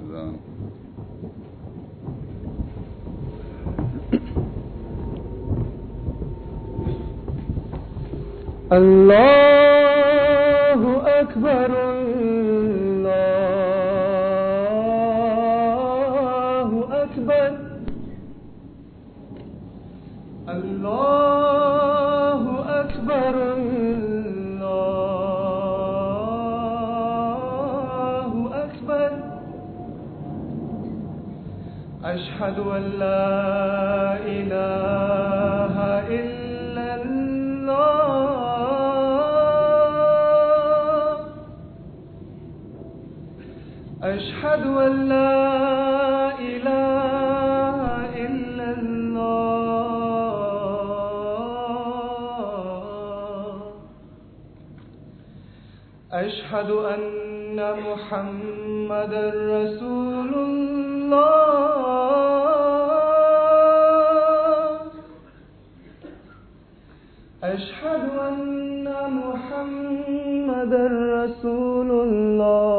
अज़ान। अल्लाहु अकबर अल्लाहु अकबर अल्लाहु अकबर अल्लाहु अकबर अशहदु अल्ला इलाहा इल्लल्लाह अशहदु अल्ला इलाहा इल्लल्लाह अशहदु अन्ना मुहम्मदर रसूलुल्लाह अशहदु अन्ना मुहम्मदर रसूलुल्लाह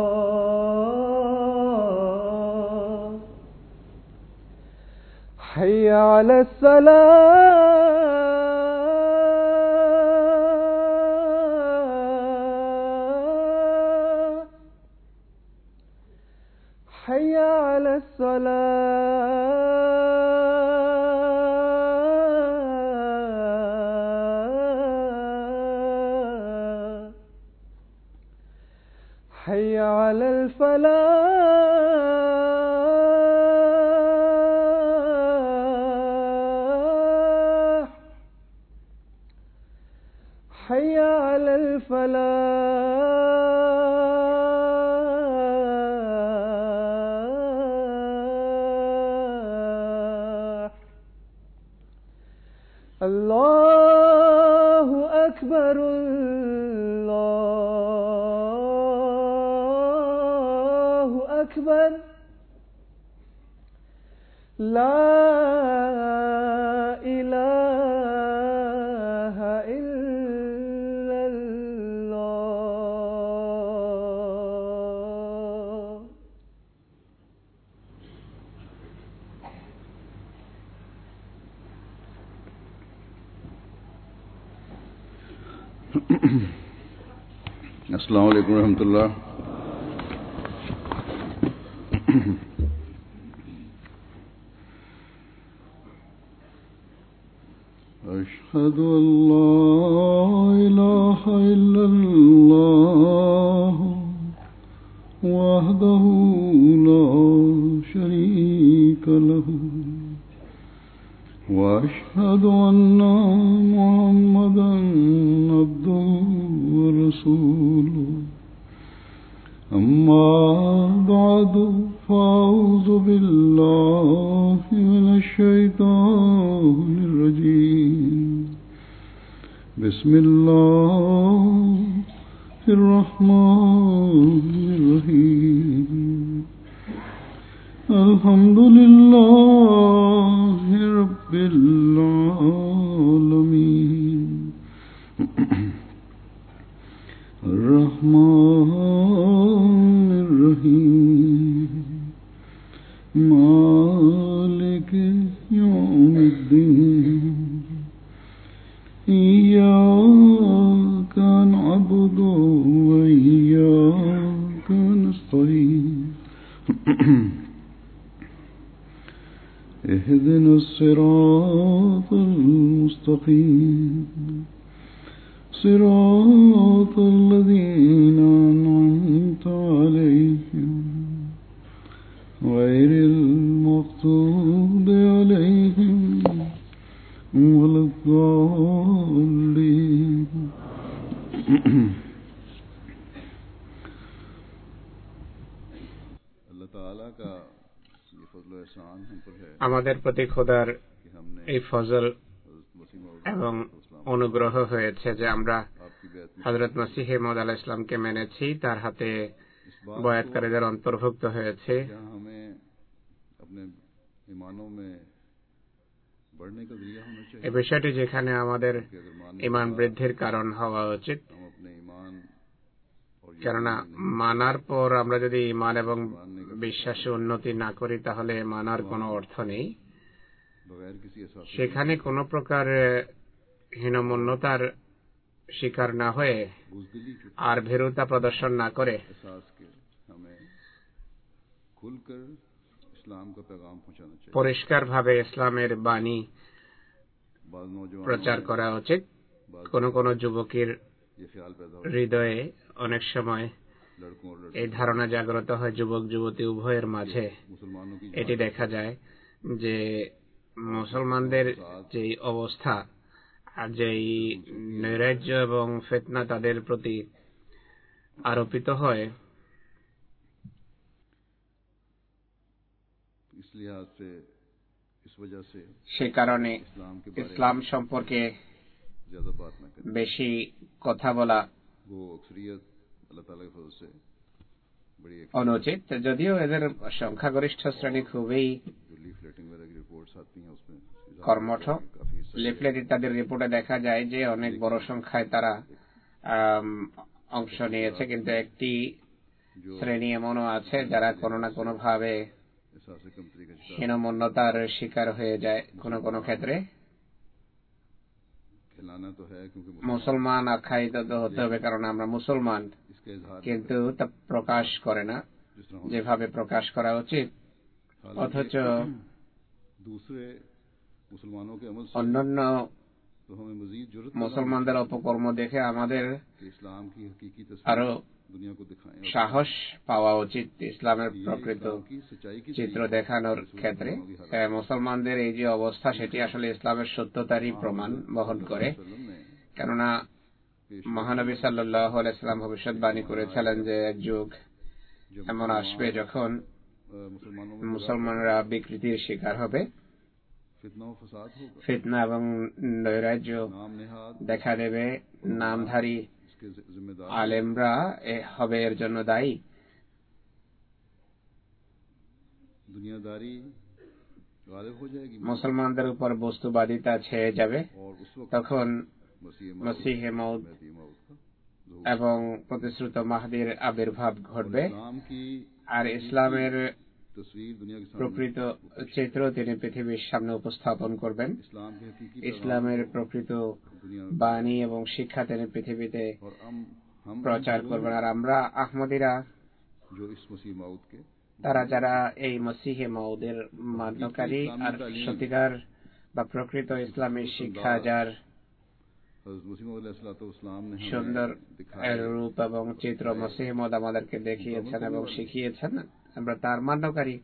हय्या अलस्सलाह हय्या अलस्सलाह हय्या अलल फलाह हय्या अलल फलाह अल्लाहु अकबर अल्लाहु अकबर ला इलाहा इल्लल्लाह। अस्सलामु अलैकुम रहमतुल्लाह। अशहदु अल्ला इलाहा इल्लल्लाह वहदहु ला शरीका लहु व अशहदु अन्ना मुहम्मदन अब्दुहु व रसूलुहु अम्मा बअदु फ़अऊज़ु बिल्लाहि मिनश शैतानिर रजीम। बिस्मिल्लाहिर रहमानिर रहीम। अल्हम्दुलिल्लाहि रब्बिल आलमीन अर्रहमानिर रहीम मालिकि यौमिद्दीन इय्याका नअबुदु व इय्याका नस्तईन इहदिनस सिरातल मुस्तक़ीम सिरातल लज़ीना अनअमता अलैहिम गैरिल मग़ज़ूबि अलैहिम वलद्दाल्लीन। अल्लाह ताला का ये फज़ल व एहसान हम पर है আমাদের প্রতি খোদার এই ফজল এবং অনুগ্রহ হয়েছে যে আমরা হযরত মসিহ মউদ আলাইহিস সালামকে মেনেছি, তার হাতে বয়াতকারীদের অন্তর্ভুক্ত হয়েছে। এই বিষয়টি যেখানে আমাদের ঈমান বৃদ্ধির কারণ হওয়া উচিত কেননা মানার পর আমরা যদি ঈমান এবং বিশ্বাসে উন্নতি না করি তাহলে মানার কোনো অর্থ নেই। সেখানে কোনো প্রকার হীনমন্যতার শিকার না হয়ে আর ভীরুতা প্রদর্শন না করে পরিষ্কারভাবে ইসলামের বাণী প্রচার করা উচিত। কোন কোন যুবকের হৃদয়ে অনেক সময় এই ধারণা জাগ্রত হয়, যুবক যুবতী উভয়ের মাঝে এটি দেখা যায় যে মুসলমানদের যে অবস্থা আর যেই নৈরাজ্য এবং ফিতনা তাদের প্রতি আরোপিত হয়, সে কারণে ইসলাম সম্পর্কে বেশি কথা বলা অনুচিত। যদিও এদের সংখ্যাগরিষ্ঠ শ্রেণী খুবই কর্মঠ। লিফলেট ইত্যাদির রিপোর্টে দেখা যায় যে অনেক বড় সংখ্যায় তারা অংশ নিয়েছে, কিন্তু একটি শ্রেণী এমনও আছে যারা কোনো না কোনো ভাবে হীনমন্যতার শিকার হয়ে যায়। কোনো কোনো ক্ষেত্রে মুসলমান আখ্যায়িত হতে হবে কারণ আমরা মুসলমান, কিন্তু তা প্রকাশ করে না যেভাবে প্রকাশ করা উচিত। অথচ অন্যান্য মুসলমানদের অপকর্ম দেখে আমাদের আরো সাহস পাওয়া উচিত ইসলামের প্রকৃত চিত্র দেখানোর ক্ষেত্রে। মুসলমানদের এই যে অবস্থা সেটি আসলে ইসলামের সত্যতারই প্রমাণ বহন করে, কেননা মহানবী সাল্লাল্লাহু আলাইহি ওয়াসাল্লাম ভবিষ্যৎবাণী করেছিলেন যে এক যুগ এমন আসবে যখন মুসলমানরা বিকৃতির শিকার হবে, ফিতনা এবং নৈরাজ্য দেখা দেবে, নামধারী আলেমরা হবে এর জন্য দায়ী। মুসলমানদের উপর বস্তুবাদিতা ছেয়ে যাবে, তখন মসিহে মউদ এবং প্রতিশ্রুত মাহদীর আবির্ভাব ঘটবে, আর ইসলামের প্রকৃত চিত্র তিনি পৃথিবীর সামনে উপস্থাপন করবেন। ইসলামের প্রকৃত বাণী এবং শিক্ষা তিনি পৃথিবীতে প্রচার করবেন। আর আমরা আহমদীরা তারা যারা এই মসিহে মউদের মান্যকারী আর সত্যিকার বা প্রকৃত ইসলামী শিক্ষা যার সুন্দর রূপ এবং চিত্র মসিহে মউদ আমাদেরকে দেখিয়েছেন এবং শিখিয়েছেন, আমরা তার মান্যকারী,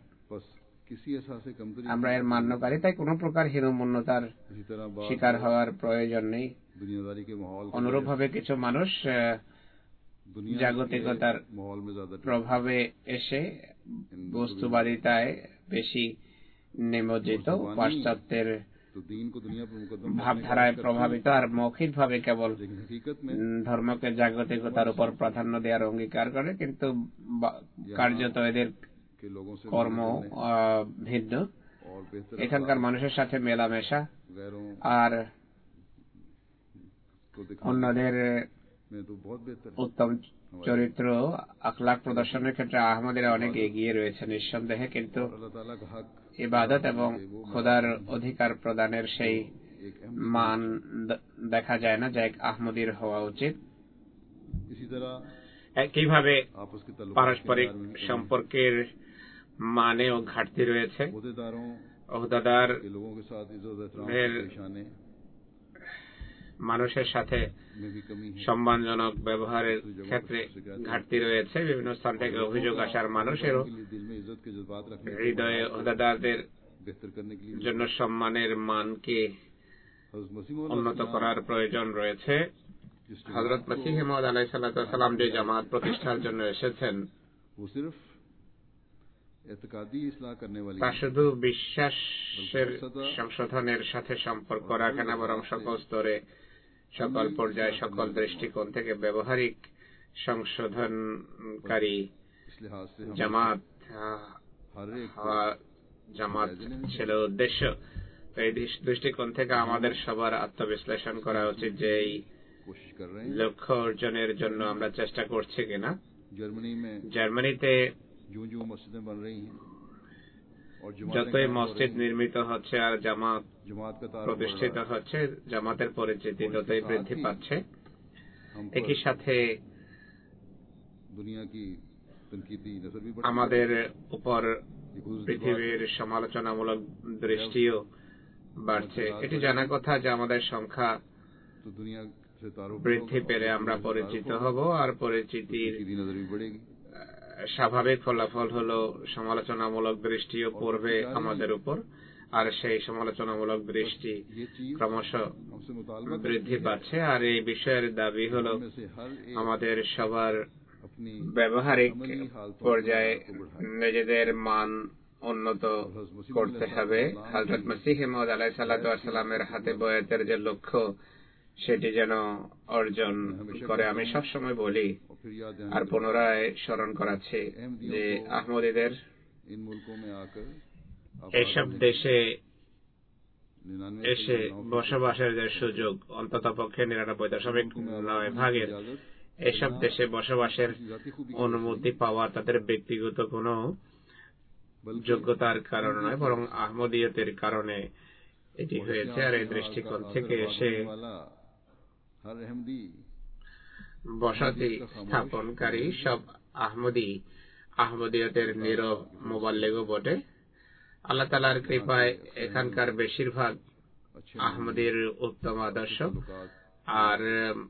আমরা এর মান্যকারী। তাই কোনো প্রকার হীনমন্যতার শিকার হওয়ার প্রয়োজন নেই। অনুরূপভাবে কিছু মানুষ জাগতিকতার প্রভাবে এসে বস্তুবাদিতায় বেশি নিমজ্জিত, পাশ্চাত্যের ভাবধারায় প্রভাবিত আর মৌখিকভাবে কেবল ধর্মকে জাগতিকতার উপর প্রাধান্য দেওয়ার অঙ্গীকার করে, কিন্তু কার্যত এদের কর্ম ভিন্ন। এখানকার মানুষের সাথে মেলামেশা আর অন্যদের উত্তম চরিত্র আখলাক প্রদর্শনের ক্ষেত্রে আহমদীরা অনেক এগিয়ে রয়েছে নিঃসন্দেহে, কিন্তু ইবাদত এবং খোদার অধিকার প্রদানের সেই মান দেখা যায় না যা এক আহমদীর হওয়া উচিত। একইভাবে পারস্পরিক সম্পর্কের মানেও ঘাটতি রয়েছে। ওহদাদার মানুষের সাথে সম্মানজনক ব্যবহারের ক্ষেত্রে ঘাটতি রয়েছে। বিভিন্ন স্থান থেকে অভিযোগ আসার মানুষেরও হৃদয়ে ওহদাদারদের জন্য সম্মানের মানকে উন্নত করার প্রয়োজন রয়েছে। হযরত মসিহ মাউদ আলাইহিস সালাম যে জামাত প্রতিষ্ঠার জন্য এসেছেন তা শুধু বিশ্বাসের সংশোধনের সাথে সম্পর্ক রাখে না, বরং সকল স্তরে, সকল পর্যায়ে, সকল দৃষ্টিকোণ থেকে ব্যবহারিক সংশোধনকারী জামাত ছিল উদ্দেশ্য। তো এই দৃষ্টিকোণ থেকে আমাদের সবার আত্মবিশ্লেষণ করা উচিত যে এই লক্ষ্য অর্জনের জন্য আমরা চেষ্টা করছি কিনা। জার্মানিতে যতই মসজিদ নির্মিত হচ্ছে আর জামাত প্রতিষ্ঠিত হচ্ছে, জামাতের পরিচিতি ততই বৃদ্ধি পাচ্ছে। একই সাথে আমাদের উপর পৃথিবীর সমালোচনামূলক দৃষ্টিও বাড়ছে। এটি জানা কথা যে আমাদের সংখ্যা বৃদ্ধি পেলে আমরা পরিচিত হব, আর পরিচিতির স্বাভাবিক ফলাফল হল সমালোচনামূলক দৃষ্টিও পড়বে আমাদের উপর, আর সেই সমালোচনামূলক দৃষ্টি ক্রমশ বৃদ্ধি পাচ্ছে। আর এই বিষয়ের দাবি হল আমাদের সবার ব্যবহারিক পর্যায়ে নিজেদের মান উন্নত করতে হবে। হযরত মসিহ মাউদ আলাইহিস সালাতু ওয়াস সালামের হাতে বয়াতের যে লক্ষ্য সেটি যেন অর্জন করে। আমি সবসময় বলি আর পুনরায় স্মরণ করাচ্ছি যে আহমদীদের এসব দেশে এসে বসবাসের যে সুযোগ, অন্ততপক্ষে 99.9% এসব দেশে বসবাসের অনুমতি পাওয়া তাদের ব্যক্তিগত কোনো যোগ্যতার কারণে নয়, বরং আহমদীয়তের কারণে এটি হয়েছে। আর এই দৃষ্টিকোণ থেকে এসে বসতি স্থাপনকারী সব আহমদীয়তের নীরব মুবাল্লিগও বটে। আল্লাহ তাআলার কৃপায় এখানকার বেশিরভাগ আহমদীর উত্তম আদর্শ আর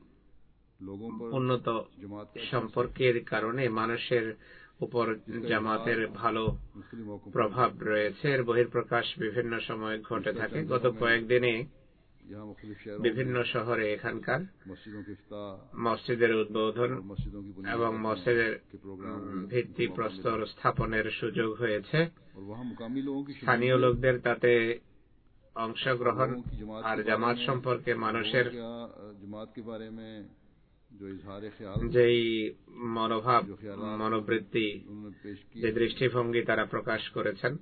উন্নত সম্পর্কের কারণে মানুষের উপর জামাতের ভালো প্রভাব রয়েছে। এর বহিঃপ্রকাশ বিভিন্ন সময় ঘটে থাকে। গত কয়েকদিনে বিভিন্ন শহরে এখানকার মসজিদের উদ্বোধন এবং মসজিদের ভিত্তিপ্রস্তর স্থাপনের সুযোগ হয়েছে। স্থানীয় লোকদের তাতে অংশগ্রহণ আর জামাত সম্পর্কে মানুষের যেই মনোভাব, মনোবৃত্তি, যে দৃষ্টিভঙ্গি তারা প্রকাশ করেছেন,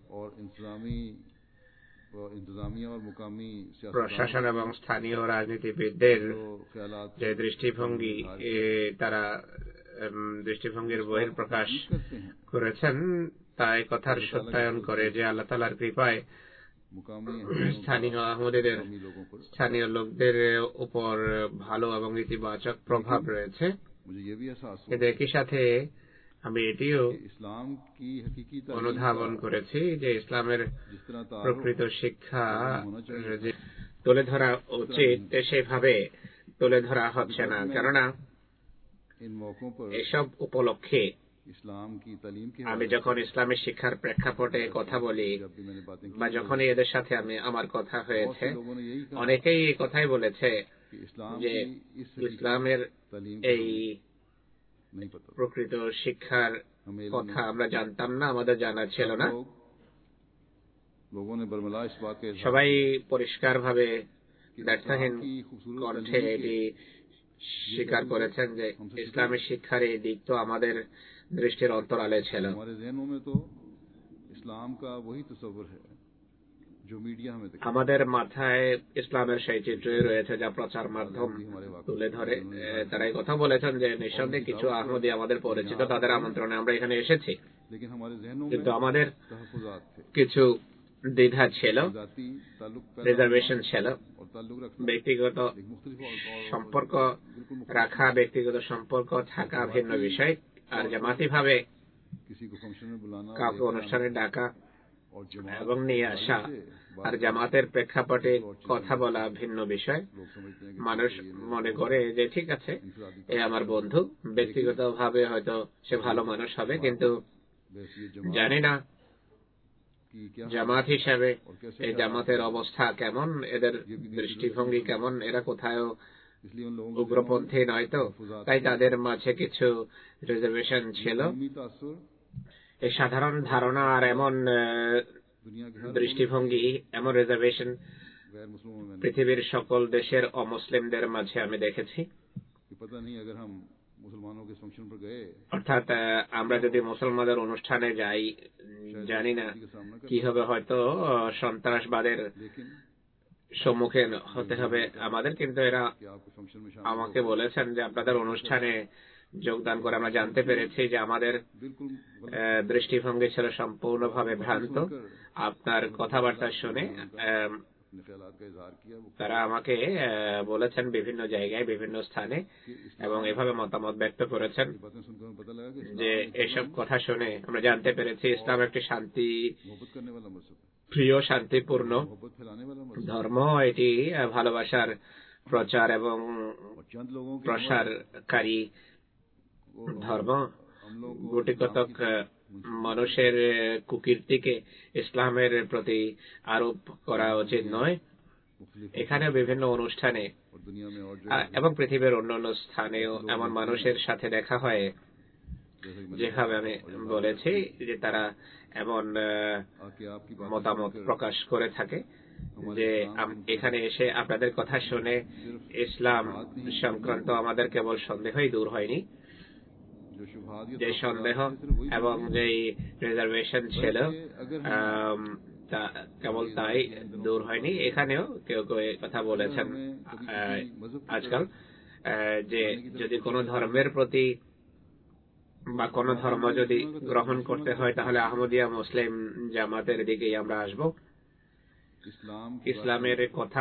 প্রশাসন এবং স্থানীয় রাজনীতিবিদদের যে দৃষ্টিভঙ্গি তারা দৃষ্টিভঙ্গির বহিঃপ্রকাশ করেছেন, তা এই কথার সত্যায়ন করে যে আল্লাহ তাআলার কৃপায় স্থানীয় আহমদীদের স্থানীয় লোকদের উপর ভালো এবং ইতিবাচক প্রভাব রয়েছে। কিন্তু একই সাথে আমি এটিও অনুধাবন করেছি যে ইসলামের প্রকৃত শিক্ষা তুলে ধরা উচিত সেভাবে তুলে ধরা হচ্ছে না। কেননা এসব উপলক্ষে আমি যখন ইসলামী শিক্ষার প্রেক্ষাপটে কথা বলি বা যখনই এদের সাথে আমার কথা হয়েছে, অনেকেই এই কথাই বলেছে যে ইসলামের এই প্রকৃত শিক্ষার কথা আমরা জানতাম না, আমাদের জানা ছিল না। সবাই পরিষ্কারভাবে ব্যর্থহীন কণ্ঠে এটি স্বীকার করেছেন যে ইসলামী শিক্ষার এই দিক তো আমাদের দৃষ্টির অন্তরালে ছিল। আমাদের মাথায় ইসলামের সেই চিত্রই রয়েছে যা প্রচার মাধ্যম তুলে ধরে। তারা এই কথা বলেছেন যে নিঃসন্দেহে কিছু আহমদী আমাদের পরিচিত, তাদের আমন্ত্রণে আমরা এখানে এসেছি, কিন্তু আমাদের কিছু দ্বিধা ছিল, রিজার্ভেশন ছিল। ব্যক্তিগত সম্পর্ক রাখা, ব্যক্তিগত সম্পর্ক থাকা ভিন্ন বিষয়, আর জামাতি ভাবে কাউকে অনুষ্ঠানে ডাকা এবং নিয়ে আসা আর জামাতের প্রেক্ষাপটে কথা বলা ভিন্ন বিষয়। মানুষ মনে করে যে ঠিক আছে, এ আমার বন্ধু, ব্যক্তিগতভাবে হয়তো সে ভালো মানুষ হবে, কিন্তু জানি না জামাত হিসাবে এই জামাতের অবস্থা কেমন, এদের দৃষ্টিভঙ্গি কেমন, এরা কোথায় উগ্রপন্থী নয় তো। তাই তাদের মাঝে কিছু রিজার্ভেশন ছিল। এই সাধারণ ধারণা আর এমন দৃষ্টিভঙ্গি, এমন রিজার্ভেশন পৃথিবীর সকল দেশের অমুসলিমদের মাঝে আমি দেখেছি। অর্থাৎ আমরা যদি মুসলমানদের অনুষ্ঠানে যাই, জানি না কি হবে, হয়তো সন্ত্রাসবাদের সম্মুখীন হতে হবে আমাদের, কিন্তু এরা আমাকে বলেছেন যে আপনাদের অনুষ্ঠানে যোগদান করে আমরা জানতে পেরেছি যে আমাদের দৃষ্টিভঙ্গি ছিল সম্পূর্ণভাবে ভ্রান্ত। আপনার কথাবার্তা শুনে তারা আমাকে বলেছেন বিভিন্ন জায়গায় বিভিন্ন স্থানে এবং এভাবে মতামত ব্যক্ত করেছেন যে এসব কথা শুনে আমরা জানতে পেরেছি ইসলাম একটি শান্তি প্রিয় শান্তিপূর্ণ ধর্ম। এটি ভালোবাসার প্রচার এবং প্রসারকারী ধর্ম। গুটি কতক মানুষের কুকীর্তিকে ইসলামের প্রতি আরোপ করা উচিত নয়। এখানে বিভিন্ন অনুষ্ঠানে এবং পৃথিবীর অন্যান্য স্থানেও এমন মানুষের সাথে দেখা হয়, যেভাবে আমি বলেছি যে তারা এমন মতামত প্রকাশ করে থাকে যে এখানে এসে আপনাদের কথা শুনে ইসলাম সংক্রান্ত আমাদের কেবল সন্দেহই দূর হয়নি, যে সন্দেহ এবং যেই রিজার্ভেশন ছিল কেবল তাই দূর হয়নি। এখানেও কেউ কেউ কথা বলেছেন আজকাল যে যদি কোনো ধর্মের প্রতি বা কোনো ধর্ম যদি গ্রহণ করতে হয় তাহলে আহমদিয়া মুসলিম জামাতের দিকেই আমরা আসব। ইসলামের কথা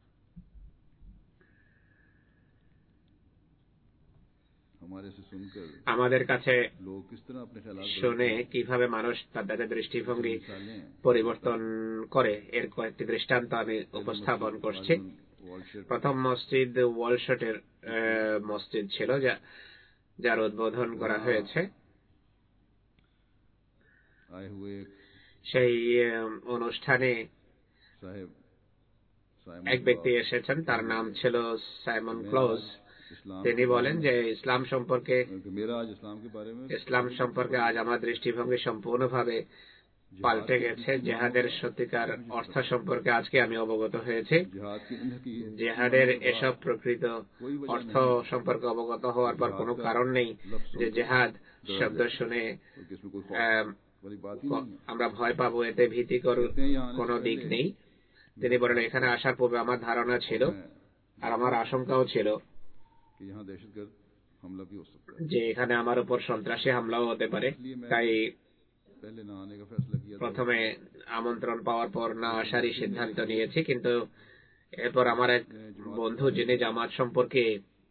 আমাদের কাছে শুনে কিভাবে মানুষ তাদের দৃষ্টিভঙ্গি পরিবর্তন করে এর কয়েকটি দৃষ্টান্ত আমি উপস্থাপন করছি। প্রথম মসজিদ ওয়ালশটের মসজিদ ছিল যার উদ্বোধন করা হয়েছে। সেই অনুষ্ঠানে এক ব্যক্তি এসেছেন, তার নাম ছিল সাইমন ক্লোজ। তিনি বলেন যে ইসলাম সম্পর্কে আজ আমার দৃষ্টিভঙ্গি সম্পূর্ণভাবে পাল্টে গেছে। জেহাদের সত্যিকার অর্থ সম্পর্কে আজকে আমি অবগত হয়েছি। জেহাদের এসব প্রকৃত অর্থ সম্পর্কে অবগত হওয়ার পর কোনো কারণ নেই যে জেহাদ শব্দ শুনে আমরা ভয় পাবো, এতে ভীতিকর কোনো দিক নেই। তিনি বলেন এখানে আসার পূর্বে আমার ধারণা ছিল আর আমার আশঙ্কাও ছিল যে এখানে আমার উপর সন্ত্রাসী হামলাও হতে পারে। তাই প্রথমে আমন্ত্রণ পাওয়ার পর না আসারই সিদ্ধান্ত নিয়েছি। কিন্তু এরপর আমার এক বন্ধু যিনি জামাত সম্পর্কে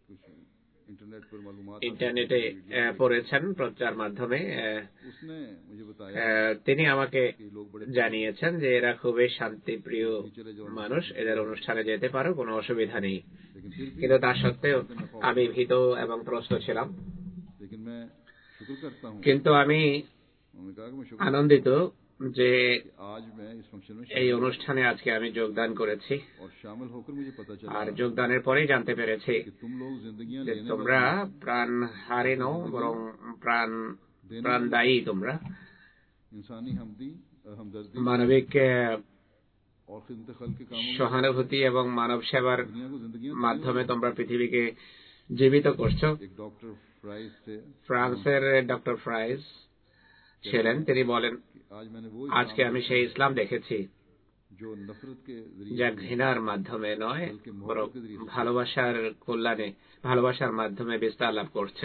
ইন্টারনেটে পড়েছেন প্রচার মাধ্যমে, তিনি আমাকে জানিয়েছেন যে এরা খুবই শান্তিপ্রিয় মানুষ, এদের অনুষ্ঠানে যেতে পারো, কোনো অসুবিধা নেই। কিন্তু তা সত্ত্বেও আমি ভীত এবং ত্রস্ত ছিলাম। কিন্তু আমি আনন্দিত যে এই অনুষ্ঠানে আজকে আমি যোগদান করেছি আর যোগদানের পরেই জানতে পেরেছি যে তোমরা প্রাণ হারে নও, বরং প্রাণদায়ী। তোমরা মানবিক সহানুভূতি এবং মানব সেবার মাধ্যমে তোমরা পৃথিবীকে জীবিত করছো। ফ্রান্সের ডক্টর ফ্রাইস ছিলেন, তিনি বলেন আজকে আমি সেই ইসলাম দেখেছি যা ঘৃণার মাধ্যমে নয়, বরং ভালোবাসার কল্যাণে, ভালোবাসার মাধ্যমে বিস্তার লাভ করছে।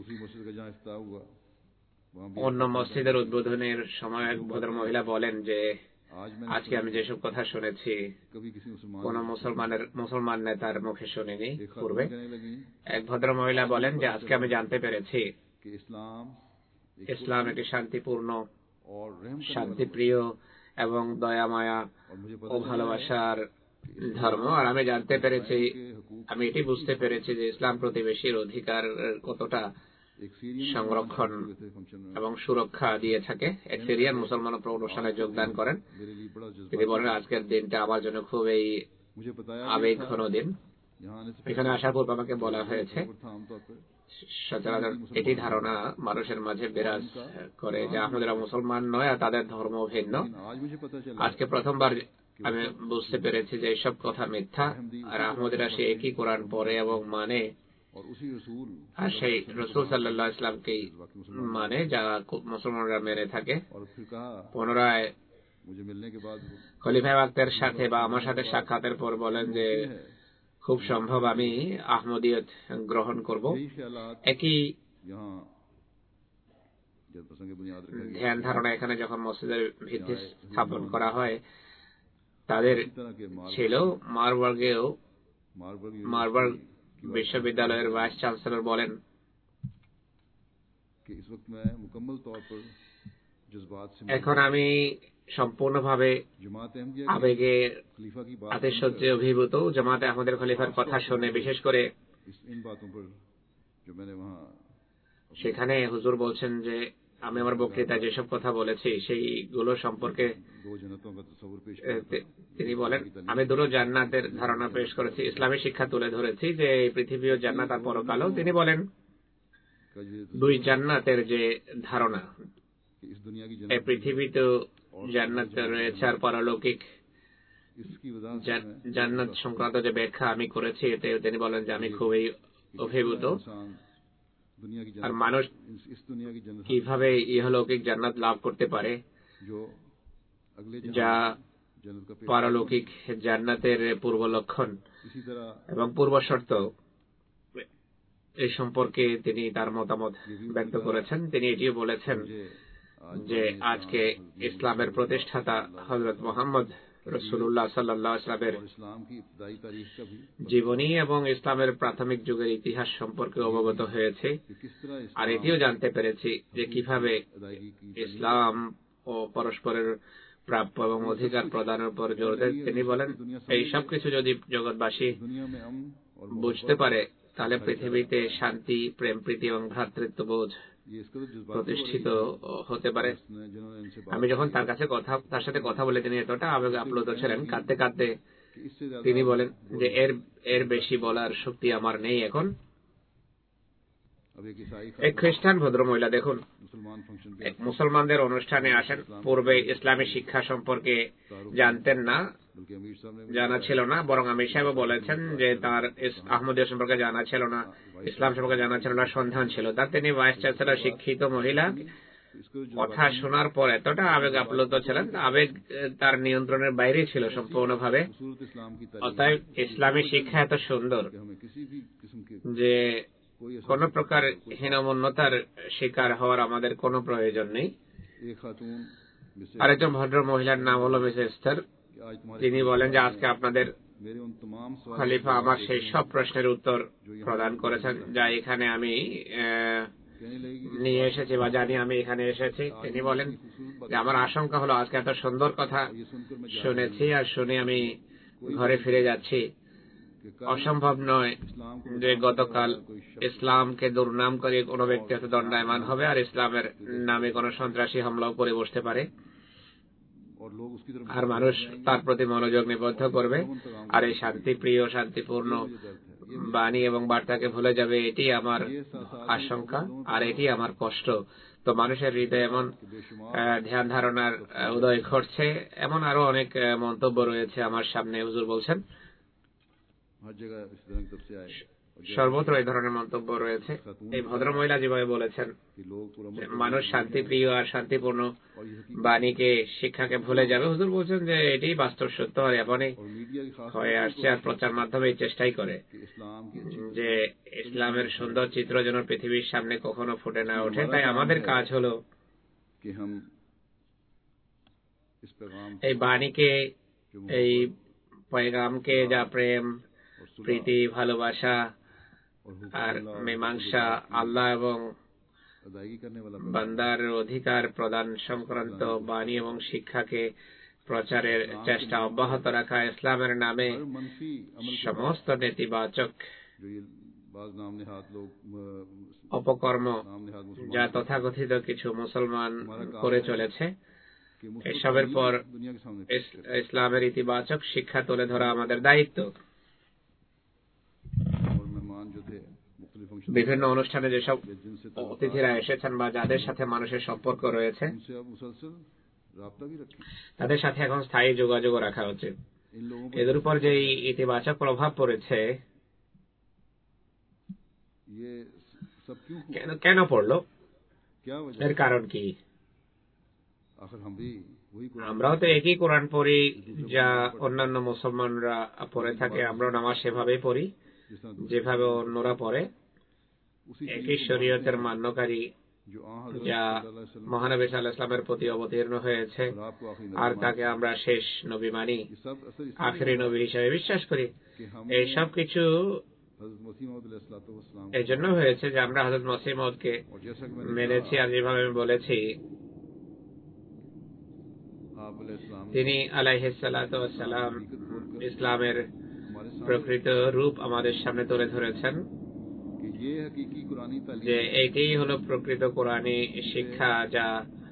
অন্য মসজিদের উদ্বোধনের সময় এক ভদ্র মহিলা বলেন যে আজকে আমি যেসব কথা শুনেছি কোন মুসলমান নেতার মুখে শুনিনি পূর্বে। এক ভদ্র মহিলা বলেন যে আজকে আমি জানতে পেরেছি ইসলাম একটি শান্তিপূর্ণ, শান্তিপ্রিয় এবং দয়ামায়া ও ভালোবাসার ধর্ম। আর আমি জানতে পেরেছি, আমি এটি বুঝতে পেরেছি যে ইসলাম প্রতিবেশীর অধিকার কতটা সংরক্ষণ এবং সুরক্ষা দিয়ে থাকে। এক সিরিয়ান মুসলমান অনুষ্ঠানে যোগদান করেন। তিনি বলেন আজকের দিনটা আমার জন্য খুবই আবেগঘন দিন। এখানে আসার পূর্বে আমাকে বলা হয়েছে, সচরাচর এটি ধারণা মানুষের মাঝে বিরাজ করে যে আহমদরা মুসলমান নয় আর তাদের ধর্ম ভিন্ন। আজকে প্রথমবার আমি বুঝতে পেরেছি যে এইসব কথা মিথ্যা, আর আহমদরা সে একই কোরআন পড়ে এবং মানে, আর সেই রাসূল সাল্লাল্লাহু আলাইহি ওয়াসাল্লামকেই মানে যা মুসলমানরা মেনে থাকে। পুনরায় খলিফা ওয়াক্তের সাথে বা আমার সাথে সাক্ষাতের পর বলেন যে খুব সম্ভব আমি আহমদিয়ত গ্রহণ করব। একই ধ্যান ধারণা এখানে যখন মসজিদের ভিত্তি স্থাপন করা হয় তাদের ছিল। মারবার্গ বিশ্ববিদ্যালয়ের ভাইস চ্যান্সেলর বলেন এখন আমি সম্পূর্ণভাবে আবেগের আতিশয্যে অভিভূত। জামাতে আহমদের খলিফার কথা শুনে, বিশেষ করে সেখানে হুজুর বলছেন যে আমি আমার বক্তৃতায় যেসব কথা বলেছি সেইগুলো সম্পর্কে তিনি বলেন আমি দুটো জান্নাতের ধারণা পেশ করেছি, ইসলামী শিক্ষা তুলে ধরেছি যে এই পৃথিবী ও জান্নাত আর পরকালও। তিনি বলেন দুই জান্নাতের যে ধারণা, এই পৃথিবীতে জান্নাত রয়েছে আর পারলৌকিক জান্নাত সংক্রান্ত যে ব্যাখ্যা আমি করেছি এতে তিনি বলেন যে আমি খুবই অভিভূত। আর মানুষ কিভাবে ইহলৌকিক জান্নাত লাভ করতে পারে যা পারলৌকিক জান্নাতের পূর্ব লক্ষণ এবং পূর্ব শর্ত, এই সম্পর্কে তিনি তার মতামত ব্যক্ত করেছেন। তিনি এটিও বলেছেন যে আজকে ইসলামের প্রতিষ্ঠাতা হযরত মুহাম্মদ রাসূলুল্লাহ সাল্লাল্লাহু আলাইহি ওয়াসাল্লামের জীবনী এবং ইসলামের প্রাথমিক যুগের ইতিহাস সম্পর্কে অবগত হয়েছে। আর এটিও জানতে পেরেছি যে কিভাবে ইসলাম ও পরস্পরের প্রাপ্য এবং অধিকার প্রদানের উপর জোর দেন। তিনি বলেন এই সব কিছু যদি জগৎবাসী বুঝতে পারে তাহলে পৃথিবীতে শান্তি, প্রেম, প্রীতি এবং ভ্রাতৃত্ববোধ প্রতিষ্ঠিত হতে পারে। আমি যখন তার সাথে কথা বলে তিনি এতটা আবেগে আপ্লুত ছিলেন, কাঁদতে কাঁদতে তিনি বলেন যে এর বেশি বলার শক্তি আমার নেই এখন। এক খ্রিস্টান ভদ্রমহিলা দেখুন মুসলমানদের অনুষ্ঠানে আসেন, পূর্বে ইসলামী শিক্ষা সম্পর্কে জানতেন না, জানা ছিল না, বরং আমির সাহেব বলেছেন যে তার আহমদীয় সম্পর্কে জানা ছিল না, ইসলাম সম্পর্কে জানা ছিল না, সন্ধান ছিল তার। তিনি ভাইস চ্যান্সেলর, শিক্ষিত মহিলা, কথা শোনার পর এতটা আবেগ আপ্লুত ছিলেন, আবেগ তার নিয়ন্ত্রণের বাইরে ছিল সম্পূর্ণভাবে। অতএব ইসলামী শিক্ষা এত সুন্দর যে কোন প্রকার হীনমন্যতার শিকার হওয়ার আমাদের কোনো প্রয়োজন নেই। আরেকজন ভদ্র মহিলার নাম হল মিসেস এস্থার। তিনি বলেন যে আজকে আপনাদের খলিফা আমার সেই সব প্রশ্নের উত্তর প্রদান করেছেন যা এখানে আমি নিয়ে এসেছি বা জানি আমি এখানে এসেছি। তিনি বলেন যে আমার আশঙ্কা হলো আজকে এত সুন্দর কথা শুনেছি আর শুনে আমি ঘরে ফিরে যাচ্ছি। অসম্ভব নয় যে গতকাল ইসলামকে দুর্নাম করে কোনো ব্যক্তি হয়তো দণ্ডায়মান হবে আর ইসলামের নামে কোনো সন্ত্রাসী হামলাও করে বসতে পারে আর মানুষ তার প্রতি মনোযোগ নিবদ্ধ করবে আর এই শান্তিপ্রিয়, শান্তিপূর্ণ বাণী এবং বার্তাকে ভুলে যাবে। এটি আমার আশঙ্কা আর এটি আমার কষ্ট। তো মানুষের হৃদয়ে এমন ধ্যান ধারণার উদয় ঘটছে, এমন আরো অনেক মন্তব্য রয়েছে আমার সামনে। হুজুর বলছেন সর্বত্র এই ধরনের মন্তব্য রয়েছে। এই ভদ্রমহিলা যেভাবে বলেছেন মানুষ শান্তিপ্রিয় আর শান্তিপূর্ণ বাণীকে, শিক্ষাকে ভুলে যাবে, হুজুর বলছেন যে এটি বাস্তব সত্য আর এমনই হয়ে আসছে। আর প্রচার মাধ্যমে এই চেষ্টাই করে যে ইসলামের সুন্দর চিত্র যেন পৃথিবীর সামনে কখনো ফুটে না ওঠে। তাই আমাদের কাজ হলো এই বাণীকে, এই পয়গামকে, যা প্রেম, প্রীতি, ভালোবাসা আর মীমাংসা, আল্লাহ এবং বান্দার অধিকার প্রদান সংক্রান্ত বাণী এবং শিক্ষাকে প্রচারের চেষ্টা অব্যাহত রাখা, ইসলামের নামে সমস্ত নেতিবাচক অপকর্ম যা তথাকথিত কিছু মুসলমান করে চলেছে, এসবের পর ইসলামের ইতিবাচক শিক্ষা তুলে ধরা আমাদের দায়িত্ব। বিভিন্ন অনুষ্ঠানে যেসব অতিথিরা এসেছেন বা যাদের সাথে মানুষের সম্পর্ক রয়েছে তাদের সাথে এখন স্থায়ী যোগাযোগ রাখা উচিত। এদের উপর যে ইতিবাচক প্রভাব পড়েছে, কেন পড়লো, এর কারণ কি? আমরাও তো একই কোরআন পড়ি যা অন্যান্য মুসলমানরা পড়ে থাকে, আমরা নামাজ সেভাবেই পড়ি যেভাবে অন্যরা পড়ে। একই শরীয়তের মান্যকারী যা মহানবী সাল্লাল্লাহু আলাইহি ওয়াসাল্লামের প্রতি অবতীর্ণ হয়েছে, আর তাকে আমরা শেষ নবী মানি, আখেরি নবী হিসেবে বিশ্বাস করি। এই সব কিছু এই জন্য হয়েছে যে আমরা হযরত মসিহ মাউদকে মেনেছি। আর যেভাবে আমি বলেছি, তিনি আলাইহিস সালাতু ওয়াস সালাম ইসলামের প্রকৃত রূপ আমাদের সামনে তুলে ধরেছেন, যে এটাই হলো প্রকৃত কোরআনী শিক্ষা, যা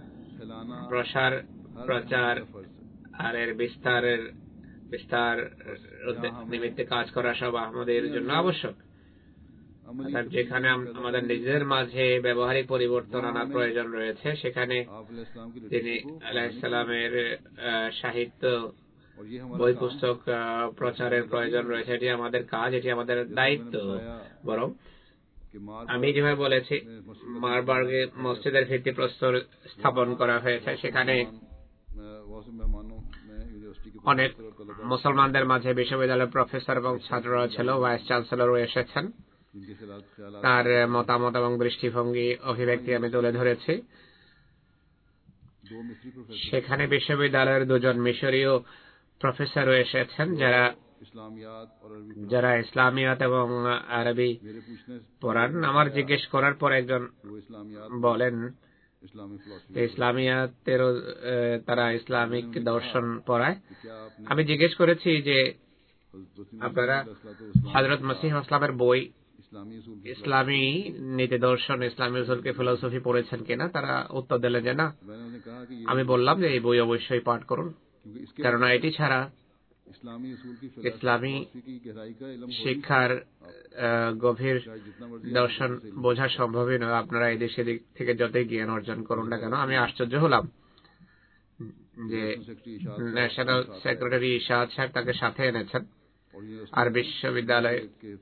প্রচার আর এর বিস্তার নিমিত্তে কাজ করা সব আমাদের জন্য আবশ্যক। যেখানে আমাদের নিজেদের মাঝে ব্যবহারিক পরিবর্তন আনার প্রয়োজন রয়েছে, সেখানে তিনি আলাইহিস সালামের সাহিত্য, বই পুস্তক প্রচারের প্রয়োজন রয়েছে। এটি আমাদের কাজ, এটি আমাদের দায়িত্ব। বরং আমি যেভাবে বলেছি, মারবার্গে মসজিদের ভিত্তিপ্রস্তর স্থাপন করা হয়েছে, সেখানে অনেক মুসলমানদের মাঝে বিশ্ববিদ্যালয়ের প্রফেসর এবং ছাত্ররা ছিল, ভাইস চ্যান্সেলরও এসেছেন। তার মতামত এবং দৃষ্টিভঙ্গি অভিব্যক্তি আমি তুলে ধরেছি। সেখানে বিশ্ববিদ্যালয়ের দুজন মিশরীয় প্রফেসরও এসেছেন, যারা ইসলামিয়াত এবং আরবি পড়ান। আমার জিজ্ঞেস করার পর একজন বলেন ইসলামিয়াতেরও তারা ইসলামিক দর্শন পড়ায়। আমি জিজ্ঞেস করেছি যে আপনারা হযরত মসিহ ইসলামের বই ইসলামী নীতি দর্শন, ইসলামী উসুলকে ফিলোসফি পড়েছেন কিনা। তারা উত্তর দিলেন যে না। আমি বললাম যে এই বই অবশ্যই পাঠ করুন, কেননা এটি ছাড়া ইসলামী শিক্ষার গভীর দর্শন বোঝা সম্ভবই নয়। আপনারা এই দেশে দিক থেকে যতই জ্ঞান অর্জন করুন না কেন। আমি আশ্চর্য হলাম যে ন্যাশনাল সেক্রেটারি ইশাদ সাহেব তাকে সাথে এনেছেন, আর বিশ্ববিদ্যালয়ে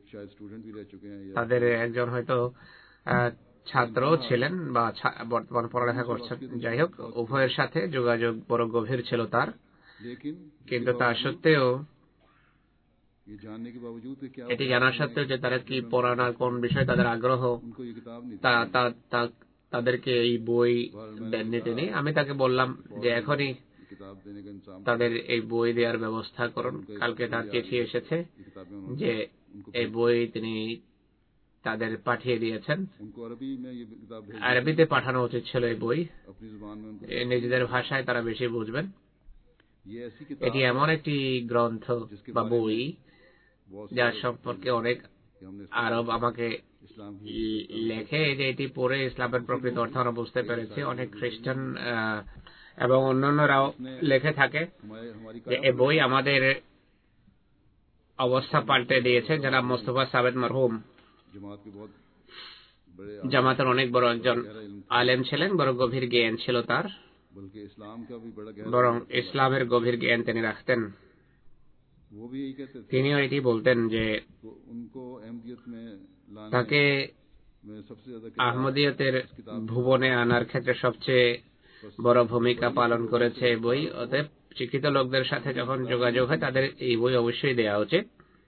তাদের একজন হয়তো ছাত্র ছিলেন বা বর্তমান পড়ালেখা করছেন। যাই হোক, উভয়ের সাথে যোগাযোগ বড় গভীর ছিল তার। কিন্তু তা সত্ত্বেও, এটি জানা সত্ত্বেও যে তারা কি পড়ান আর কোন বিষয়ে তাদের আগ্রহ, তাদেরকে এই বই দেননি তিনি। আমি তাকে বললাম যে এখনই তাদের এই বই দেওয়ার ব্যবস্থা করুন। কালকে তার চিঠি এসেছে যে এই বই তিনি তাদের পাঠিয়ে দিয়েছেন। আরবিতে পাঠানো উচিত ছিল এই বই, নিজেদের ভাষায় তারা বেশি বুঝবেন। এটি এমন একটি গ্রন্থ বা বই যার সম্পর্কে অনেক আরব আমাকে লেখে যে এটি পড়ে ইসলামের প্রকৃত অর্থ আমরা বুঝতে পেরেছি। অনেক খ্রিস্টান এবং অন্যান্যরাও লেখে থাকে যে এই বই আমাদের অবস্থা পাল্টে দিয়েছে। যারা মোস্তফা সাবেদ মরহুম জামাতের অনেক বড় একজন আলেম ছিলেন, বড় গভীর জ্ঞান ছিল তার, বরং ইসলামের গভীর জ্ঞান তিনি রাখতেন। তিনিও এটি বলতেন যে তাকে আহমদিয়তের ভুবনে আনার ক্ষেত্রে সবচেয়ে বড় ভূমিকা পালন করেছে এই বই। অতএব শিক্ষিত লোকদের সাথে যখন যোগাযোগ হয় তাদের এই বই অবশ্যই দেওয়া উচিত।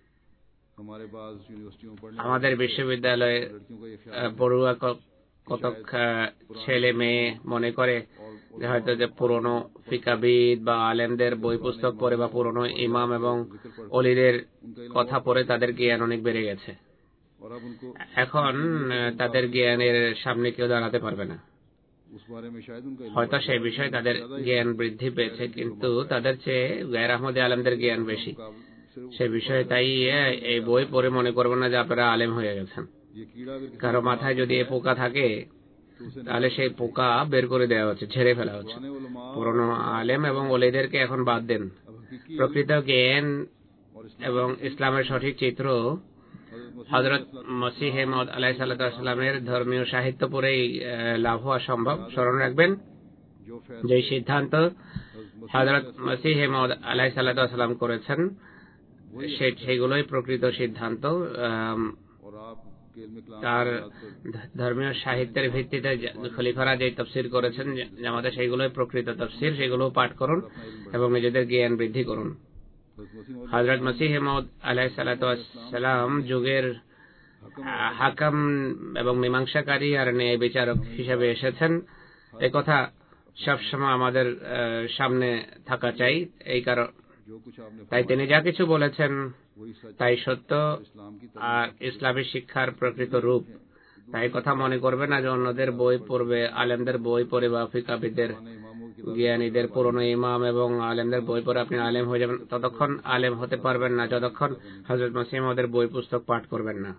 আমাদের বিশ্ববিদ্যালয়ে পড়ুয়া কতক ছেলে মেয়ে মনে করে যে হয়তো যে পুরনো ফিকাবিদ বা আলেমদের বই পুস্তক পড়ে বা পুরনো ইমাম এবং অলিদের কথা পড়ে তাদের জ্ঞান অনেক বেড়ে গেছে। এখন তাদের জ্ঞানের সামনে কেউ দাঁড়াতে পারবে না। হয়তো সেই বিষয়ে তাদের জ্ঞান বৃদ্ধি পেয়েছে, কিন্তু তাদের চেয়ে গায়ের আহমদী আলেমদের জ্ঞান বেশি সে বিষয়ে। তাই এই বই পড়ে মনে করবেন না যে আপনারা আলেম হয়ে গেছেন। কারো মাথায় যদি এই পোকা থাকে তাহলে সেই পোকা বের করে দেওয়া হচ্ছে, ঝেড়ে ফেলা হচ্ছে। পুরনো আলেম এবং ওলিদেরকে এখন বাদ দেন। প্রকৃত জ্ঞান এবং ইসলামের সঠিক চিত্র হযরত মসিহ মাউদ আলাইহিস সালামের ধর্মীয় সাহিত্য পড়েই লাভ হওয়া সম্ভব। স্মরণ রাখবেন যে সিদ্ধান্ত হযরত মসিহ মাউদ আলাইহিস সালাম করেছেন সেগুলোই প্রকৃত সিদ্ধান্ত। তার ধর্মীয় সাহিত্যের ভিত্তিতে খলিফারা যে তাফসীর করেছেন আমাদের সেইগুলোই প্রকৃত তাফসীর, সেগুলো পাঠ করুন এবং নিজেদের জ্ঞান বৃদ্ধি করুন। হযরত মসিহ মাউদ আলাইহিস সালাতু ওয়াস সালাম যুগের হাকাম এবং মীমাংসাকারী আর ন্যায় বিচারক হিসেবে এসেছেন, একথা সবসময় আমাদের সামনে থাকা চাই। এই কারণ তাই তিনি যা কিছু বলেছেন তাই সত্য আর ইসলামী শিক্ষার প্রকৃত রূপ। তাই কথা মনে করবে না যে অন্যদের বই পড়বে, আলেমদের বই পড়ে বা ফিকাহবিদদের জ্ঞানীদের পুরনো ইমাম এবং আলেমদের বই পড়ে আপনি আলেম হয়ে যাবেন। ততক্ষণ আলেম হতে পারবেন না যতক্ষণ হযরত মসিহ মাউদের বই পুস্তক পাঠ করবেন না।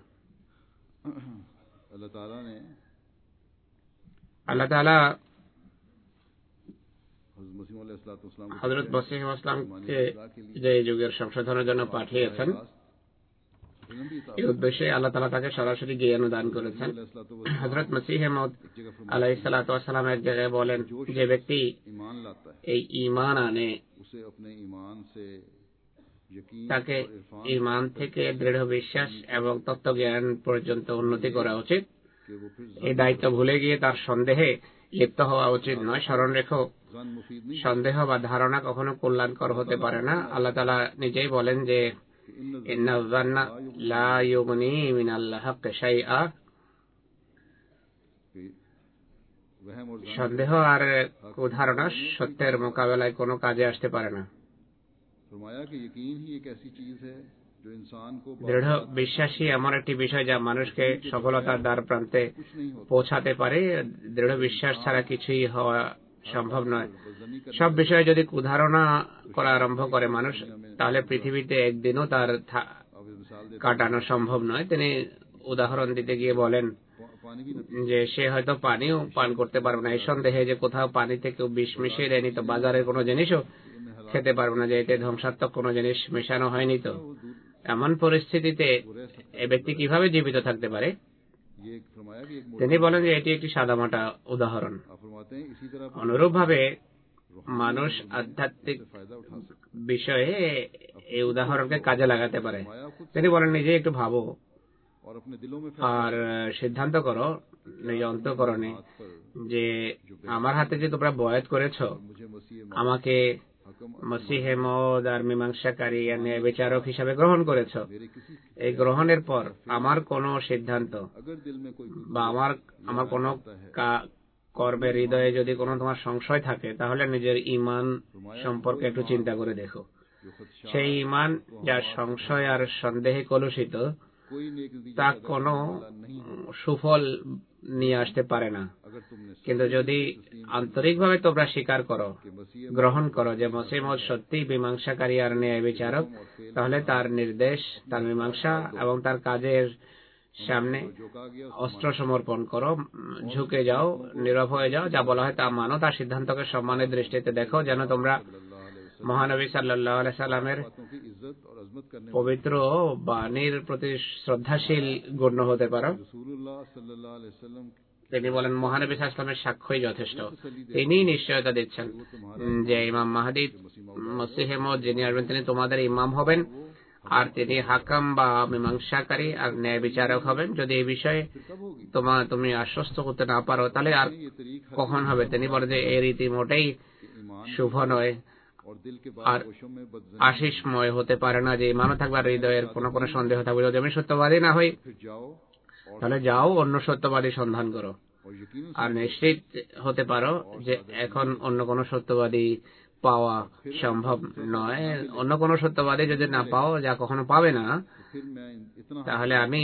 আল্লাহ তাআলা হযরত মসিহ ইসলামকে যে যুগের সংশোধনের জন্য পাঠিয়েছেন, এই উদ্দেশ্যে আল্লাহ তাআলা তাকে সরাসরি জ্ঞান দান করেছেন। হযরত মসিহ মাউদ আলাইহিস সালাতু ওয়াস সালাম এক জায়গায় বলেন, যে ব্যক্তি এই ঈমান আনে তাকে ঈমান থেকে দৃঢ় বিশ্বাস এবং তত্ত্বজ্ঞান পর্যন্ত উন্নতি করা উচিত। এই দায়িত্ব ভুলে গিয়ে তার সন্দেহে লিপ্ত হওয়া উচিত নয়। স্মরণ রেখো, সন্দেহ বা ধারণা কখনো কল্যাণকর হতে পারে না। আল্লাহ তাআলা নিজেই বলেন যে ইন্না যান্না লা ইউগনি মিনাল হাক্কি শাইআ, সন্দেহ আর কুধারণা সত্যের মোকাবেলায় কোনো কাজে আসতে পারে না। দৃঢ় বিশ্বাসী এমন একটি বিষয় যা মানুষকে সফলতার দ্বার প্রান্তে পৌঁছাতে পারে। দৃঢ় বিশ্বাস ছাড়া কিছুই হওয়া সম্ভব নয়। সব বিষয়ে যদি কুধারণা করা আরম্ভ করে মানুষ, তাহলে পৃথিবীতে একদিনও তার কাটানো সম্ভব নয়। তিনি উদাহরণ দিতে গিয়ে বলেন যে সে হয়তো পানিও পান করতে পারবে না, এই সন্দেহে যে কোথাও পানিতে কেউ বিষ মিশিয়ে দেয়নি তো, বাজারের কোনো জিনিসও খেতে পারবে না যে এতে ধ্বংসাত্মক কোনো জিনিস মেশানো হয়নি তো। এমন পরিস্থিতিতে এই ব্যক্তি কিভাবে জীবিত থাকতে পারে? তিনি বলেন যে এটি একটি সাদামাটা উদাহরণ। অনুরূপভাবে মানুষ আধ্যাত্মিক বিষয়ে এই উদাহরণকে কাজে লাগাতে পারে। তিনি বলেন নিজে একটু ভাবো আর সিদ্ধান্ত করো নিজ অন্তঃকরণে যে আমার হাতে যে তোমরা বয়াত করেছ, আমাকে মসিহ মাউদ আর মীমাংসাকারী আর ন্যায় বিচারক হিসাবে গ্রহণ করেছ। এই গ্রহণের পর আমার কোনো সিদ্ধান্ত বা আমার কোনো কর্মের হৃদয়ে যদি কোনো তোমার সংশয় থাকে, তাহলে নিজের ঈমান সম্পর্কে একটু চিন্তা করে দেখো। সেই ঈমান যা সংশয় আর সন্দেহে কলুষিত, তা কোনো সুফল নিয়ে আসতে পারে না। কিন্তু যদি আন্তরিকভাবে তোমরা স্বীকার করো, গ্রহণ করো যে মসিহ মাউদ সত্যিই মীমাংসাকারী আর ন্যায় বিচারক, তাহলে তার নির্দেশ, তার মীমাংসা এবং তার কাজের সামনে অস্ত্র সমর্পণ করো, ঝুঁকে যাও, নীরব হয়ে যাও, যা বলা হয় তা মানো, তার সিদ্ধান্তকে সম্মানের দৃষ্টিতে দেখো, যেন তোমরা মহানবী সাল্লাল্লাহু আলাইহি সাল্লামের পবিত্র বাণীর প্রতি শ্রদ্ধাশীল গণ্য হতে পারো। তিনি বলেন মহানবী সাল্লাল্লাহু আলাইহি সাল্লামের সাক্ষ্যই যথেষ্ট। তিনি নিশ্চয়তা দিচ্ছেন যে ইমাম মাহদী মসিহ মাউদ যিনি আসবেন তিনি তোমাদের ইমাম হবেন, আর তিনি হাকাম বা মীমাংসাকারী আর ন্যায় বিচারক হবেন। যদি এই বিষয়ে তুমি আশ্বস্ত করতে না পারো, তাহলে আর কখন হবে? তিনি বলেন যে এর রীতি মোটেই শুভ নয় আর আশিসময় হতে পারে না যে ইমানও থাকবে আর হৃদয়ের কোনো কোনো সন্দেহ থাকবে। যদি আমি সত্যবাদী না হই, তাহলে যাও অন্য সত্যবাদী সন্ধান করো, আর নিশ্চিত হতে পারো যে এখন অন্য কোনো সত্যবাদী পাওয়া সম্ভব নয়। অন্য কোনো সত্যবাদী যদি না পাও, যা কখনো পাবে না, তাহলে আমি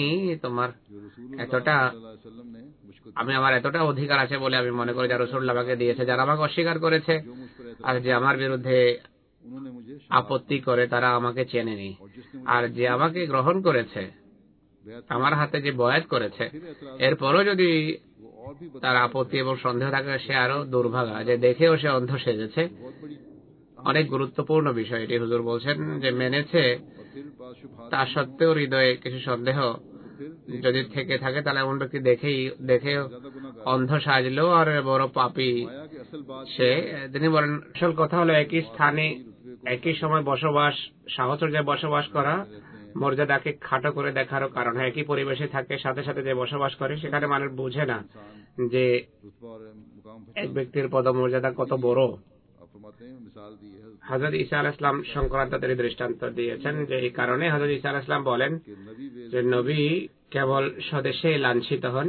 আমার এতটা অধিকার আছে বলে আমি মনে করি যা রাসূলুল্লাহ আমাকে দিয়েছে। যারা আমাকে অস্বীকার করেছে আর যে আমার বিরুদ্ধে আপত্তি করে, তারা আমাকে চেনেনি। আর যে আমাকে গ্রহণ করেছে, আমার হাতে যে বয়াত করেছে, এরপরও যদি তার আপত্তি এবং সন্দেহ থাকে, সে আরো দুর্ভাগা, যে দেখেও সে অন্ধ সেজেছে। অনেক গুরুত্বপূর্ণ বিষয় এটি। হুজুর বলছেন যে মেনেছে, তা সত্ত্বেও হৃদয়ে কিছু সন্দেহ যদি থেকে থাকে, তাহলে এমন ব্যক্তি দেখেও অন্ধ সাজলো আর বড় পাপী সে। তিনি বলেন আসল কথা হলো একই স্থানে একই সময় বসবাস, সাহচর্যে বসবাস করা মর্যাদাকে খাটো করে দেখারও কারণ হয়। একই পরিবেশে থাকে, সাথে সাথে যে বসবাস করে, সেখানে মানুষ বুঝে না যে এক ব্যক্তির পদমর্যাদা কত বড়। হযরত ঈসা আলাইহিস সালাম সংক্রান্ত তিনি দৃষ্টান্ত দিয়েছেন যে এই কারণে হযরত ঈসা আলাইহিস সালাম বলেন যে নবী কেবল স্বদেশে লাঞ্ছিত হন।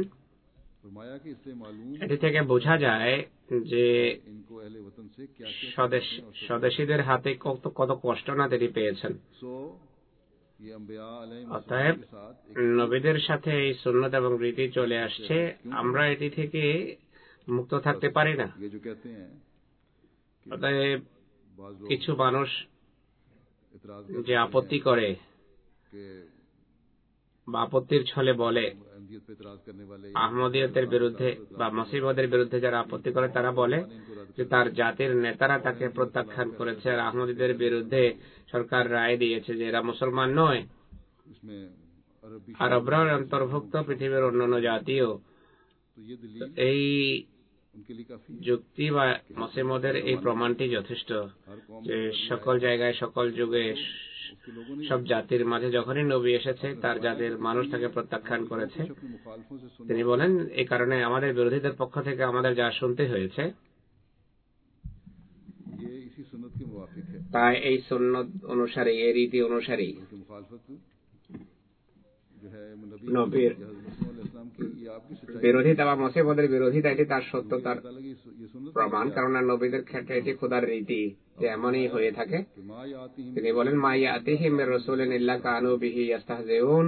এটি থেকে বোঝা যায় যে স্বদেশীদের হাতে কত কষ্ট না তিনি পেয়েছেন। অতএব নবীদের সাথে এই সুন্নত এবং রীতি চলে আসছে, আমরা এটি থেকে মুক্ত থাকতে পারি না। অতএব কিছু মানুষ যে আপত্তি করে বা আপত্তির ছলে বলে আহমদিয়তের বিরুদ্ধে বা মসিবদের বিরুদ্ধে যারা আপত্তি করে, তারা বলে যে তার জাতির নেতারা তাকে প্রত্যাখ্যান করেছে আর আহমদীদের বিরুদ্ধে সরকার রায় দিয়েছে যে এরা মুসলমান নয়। আরবরা অন্তর্ভুক্ত পৃথিবীর অন্যান্য জাতিও। এই যুক্তি বা মসিবদের এই প্রমাণটি যথেষ্ট যে সকল জায়গায় সকল যুগে সব জাতির মাঝে যখনই নবী এসেছে তার জাতির মানুষ তাকে প্রত্যাখ্যান করেছে। তিনি বলেন এই কারণে আমাদের বিরোধীদের পক্ষ থেকে আমাদের যা শুনতে হয়েছে তাই এই সুন্নত অনুসারী, এই রীতি অনুসারী নবীর বিরোধিতা বা মসিবতের বিরোধিতা এটি তার সত্যতার প্রমাণ। কারণ নবীদের ক্ষেত্রে এটি খোদার রীতি যে এমনই হয়ে থাকে। তিনি বলেন মা ইয়াতিহিম মির রাসূলিন ইল্লা কানু বিহি ইস্তাহজিউন।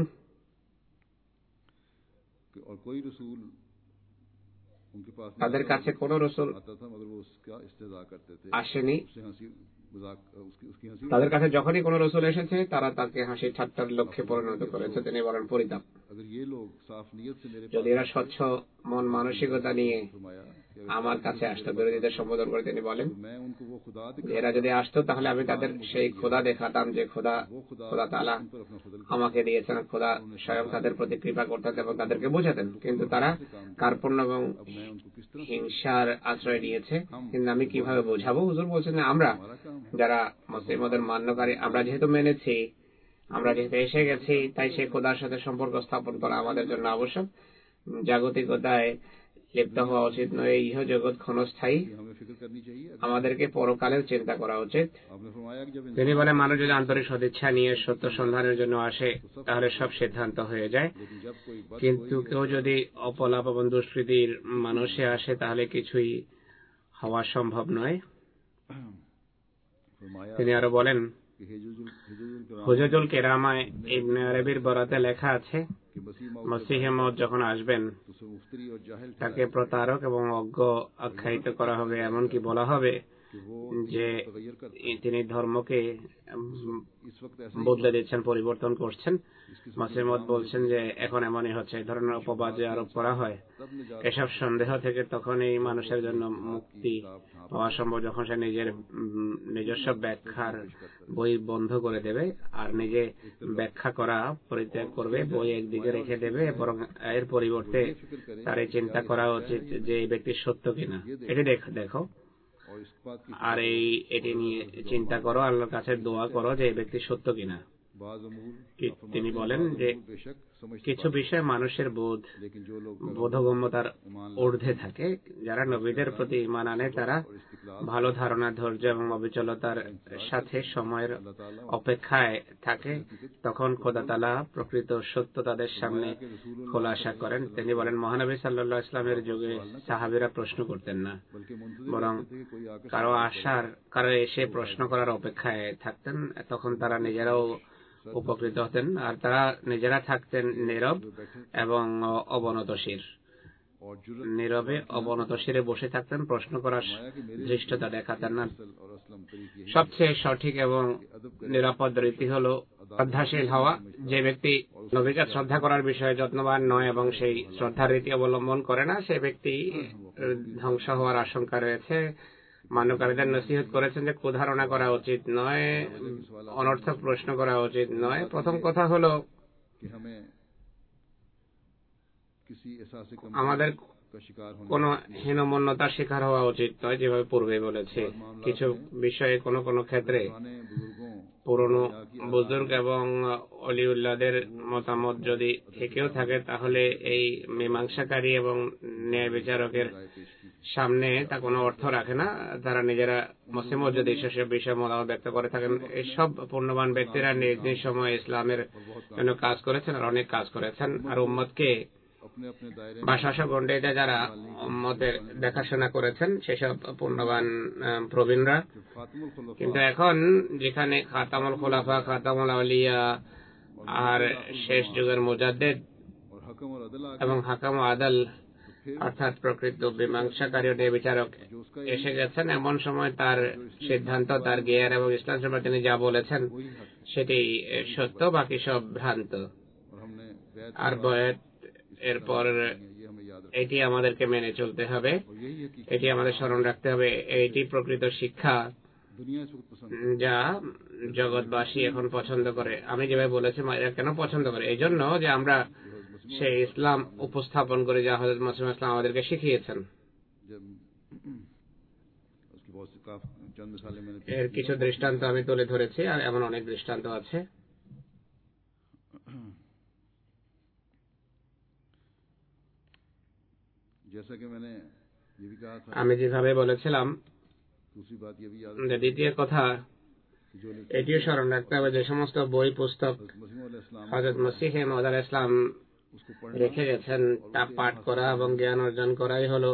তাদের কাছে কোন রাসূল আসেনি, তাদের কাছে যখনই কোন রাসূল এসেছে তারা তাকে হাসি ঠাট্টার লক্ষ্যে পরিণত করেছে। তিনি বলেন পরিতাপ। যদি এরা স্বচ্ছ মন মানসিকতা নিয়ে আমার কাছে আসতো বিরোধীদের সম্বোধন করে, তিনি বলেন এরা যদি আসতো তাহলে আমি তাদের সেই খোদা দেখাতাম যে খোদা তাআলা আমাকে দিয়েছেন। খোদা স্বয়ং তাদের প্রতি কৃপা করতেন এবং তাদেরকে বোঝাতেন, কিন্তু তারা কার্পণ্য এবং হিংসার আশ্রয় নিয়েছে। কিন্তু আমি কিভাবে বোঝাবো? হুজুর বলছেন আমরা যারা মুসলিমদের মান্যকারী, আমরা যেহেতু মেনেছি, আমরা যেহেতু এসে গেছি, তাই সেই খোদার সাথে সম্পর্ক স্থাপন করা আমাদের জন্য আবশ্যক। জাগতিকতায় লিপ্ত হওয়া উচিত নয়। ইহ জগৎ ক্ষণস্থায়ী, আমাদেরকে পরকালের চিন্তা করা উচিত। তিনি বলেন মানুষ যদি আন্তরিক সদিচ্ছা নিয়ে সত্য সন্ধানের জন্য আসে তাহলে সব সিদ্ধান্ত হয়ে যায়, কিন্তু কেউ যদি অপলাপ এবং দুষ্কৃতির মানুষে আসে তাহলে কিছুই হওয়া সম্ভব নয়। তিনি আরো বলেন হুজুজুল কেরামায় ইবনে আরবির বরাতে লেখা আছে মসিহে মওদ যখন আসবেন তাকে প্রতারক এবং অজ্ঞ আখ্যায়িত করা হবে, এমনকি বলা হবে যে তিনি ধর্মকে বদলে দিচ্ছেন, পরিবর্তন করছেন। মসিহে মওদ বলছেন যে এখন এমনই হচ্ছে। এই ধরনের অপবাদ যে আরোপ করা হয়, এসব সন্দেহ থেকে তখন এই মানুষের জন্য মুক্তি পাওয়া সম্ভব যখন সে নিজস্ব ব্যাখ্যার বই বন্ধ করে দেবে আর নিজে ব্যাখ্যা করা পরিত্যাগ করবে, বই একদিকে রেখে দেবে, বরং এর পরিবর্তে তার এই চিন্তা করা উচিত যে এই ব্যক্তি সত্য কিনা। এটি দেখো আর এটি নিয়ে চিন্তা করো, আল্লাহর কাছে দোয়া করো যে এই ব্যক্তি সত্য কিনা। তিনি বলেন যে কিছু বিষয় মানুষের বোধগম্যতার ঊর্ধ্বে থাকে। যারা নবীদের প্রতি ঈমান আনে তারা ভালো ধারণা, ধৈর্য এবং অবিচলতার সাথে সময়ের অপেক্ষায় থাকে। তখন খোদা তাআলা প্রকৃত সত্য তাদের সামনে খোলাসা করেন। তিনি বলেন মহানবী সাল্লাল্লাহু আলাইহি ওয়াসাল্লামের যুগে সাহাবীরা প্রশ্ন করতেন না, বরং কারো এসে প্রশ্ন করার অপেক্ষায় থাকতেন। তখন তারা নিজেরাও উপকৃত হতেন আর তারা নিজেরা থাকতেন নীরব এবং অবনতশীল। নীরবে অবনতশীলে বসে থাকতেন, প্রশ্ন করার ধৃষ্টতা দেখাতেন না। সবচেয়ে সঠিক এবং নিরাপদ রীতি হল শ্রদ্ধাশীল হওয়া। যে ব্যক্তি নবীকে শ্রদ্ধা করার বিষয়ে যত্নবান নয় এবং সেই শ্রদ্ধার রীতি অবলম্বন করে না, সে ব্যক্তি ধ্বংস হওয়ার আশঙ্কা রয়েছে। মান্যকারীদের নসিহত করেছেন যে কুধারণা করা উচিত নয়, অনর্থক প্রশ্ন করা উচিত নয়। প্রথম কথা হলো আমাদের কোন হীনমন্যতার শিকার হওয়া উচিত নয়। যেভাবে পূর্বে বলেছে, কিছু বিষয়ে কোন ক্ষেত্রে পুরনো বুজুর্গ এবং অলিউল্লাহদের মতামত যদি থেকেও থাকে তাহলে এই মীমাংসাকারী এবং ন্যায় বিচারকের সামনে তা কোনো অর্থ রাখে না। তারা নিজেরা মুসলিম যদি সেসব বিষয়ে মতামত ব্যক্ত করে থাকেন। এইসব পূর্ণবান ব্যক্তিরা নিজ নিজ সময়ে ইসলামের জন্য কাজ করেছেন আর অনেক কাজ করেছেন, আর উম্মতকে বা শাসক গণ্ডীতে যারা উম্মতের দেখাশোনা করেছেন সেসব পূর্ণবান প্রবীণরা। কিন্তু এখন যেখানে খাতামুল খুলাফা, খাতামুল আউলিয়া আর শেষ যুগের মুজাদ্দিদ এবং হাকাম ও আদাল অর্থাৎ প্রকৃত মীমাংসাকারী ও ন্যায় বিচারক এসে গেছেন, এমন সময় তার সিদ্ধান্ত, তার জ্ঞান এবং ইসলাম সম্পর্কে তিনি যা বলেছেন সেটি সত্য, বাকি সব ভ্রান্ত। আর বয়াত এরপর এটি আমাদেরকে মেনে চলতে হবে, এটি আমাদের স্মরণ রাখতে হবে। এটি প্রকৃত শিক্ষা যা জগৎবাসী এখন পছন্দ করে। আমি যেভাবে বলেছি এরা কেন পছন্দ করে, এই জন্য যে আমরা সেই ইসলাম উপস্থাপন করি যা হযরত মুসলিম ইসলাম আমাদেরকে শিখিয়েছেন। এর কিছু দৃষ্টান্ত আমি তুলে ধরেছি, আর এমন অনেক দৃষ্টান্ত আছে। আমি যেভাবে বলেছিলাম, দ্বিতীয় কথা এটিও স্মরণ রাখতে হবে যে সমস্ত বই পুস্তক হযরত মসিহ মাউদ আলাইহিস সালাম রেখে গেছেন তা পাঠ করা এবং জ্ঞান অর্জন করাই হলো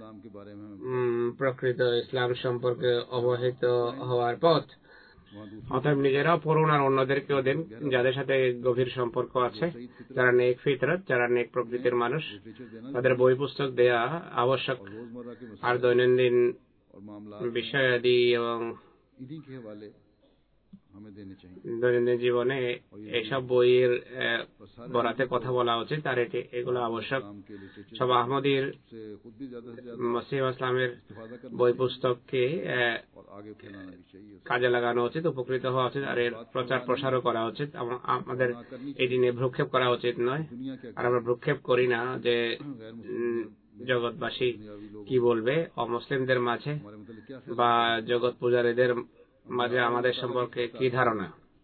প্রকৃত ইসলাম সম্পর্কে অবহিত হওয়ার পথ। অতএব নিজেরাও পড়ুন আর অন্যদেরকেও দিন যাদের সাথে গভীর সম্পর্ক আছে, যারা নেক ফিতরত, যারা নেক প্রকৃতির মানুষ, তাদের বই পুস্তক দেয়া আবশ্যক। আর দৈনন্দিন বিষয়াদি এবং দৈনন্দিন জীবনে এইসব বইয়ের বরাতে কথা বলা উচিত, আর এগুলো আবশ্যক। সব আহমদীর মসিহ ইসলামের বই পুস্তককে কাজে লাগানো উচিত, উপকৃত হওয়া উচিত, আর এর প্রচার প্রসারও করা উচিত। আমাদের এটি নিয়ে ভ্রুক্ষেপ করা উচিত নয়। আর আমরা ভ্রুক্ষেপ করি না যে জগৎবাসী কি বলবে, অমুসলিমদের মাঝে বা জগৎ পূজারীদের মাঝে আমাদের সম্পর্কে কি ধারণা।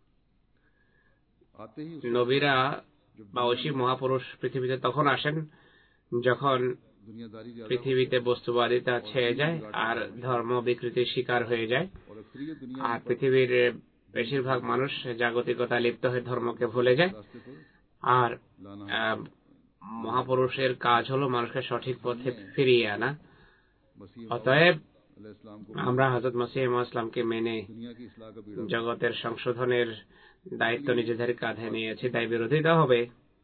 নবীরা বা ঐশী মহাপুরুষ পৃথিবীতে তখন আসেন যখন পৃথিবীতে বস্তুবাদিতা ছেয়ে যায় আর ধর্ম বিকৃতির শিকার হয়ে যায়, আর পৃথিবীর বেশিরভাগ মানুষ জাগতিকতা লিপ্ত হয়ে ধর্মকে ভুলে যায়। আর মহাপুরুষের কাজ হলো মানুষকে সঠিক পথে ফিরিয়ে আনা। অতএব আমরা হযরত মসিহ ইসলামকে মেনে জগতের সংশোধনের দায়িত্ব নিজেদের কাঁধে নিয়েছি, তাই বিরোধিতা হবে।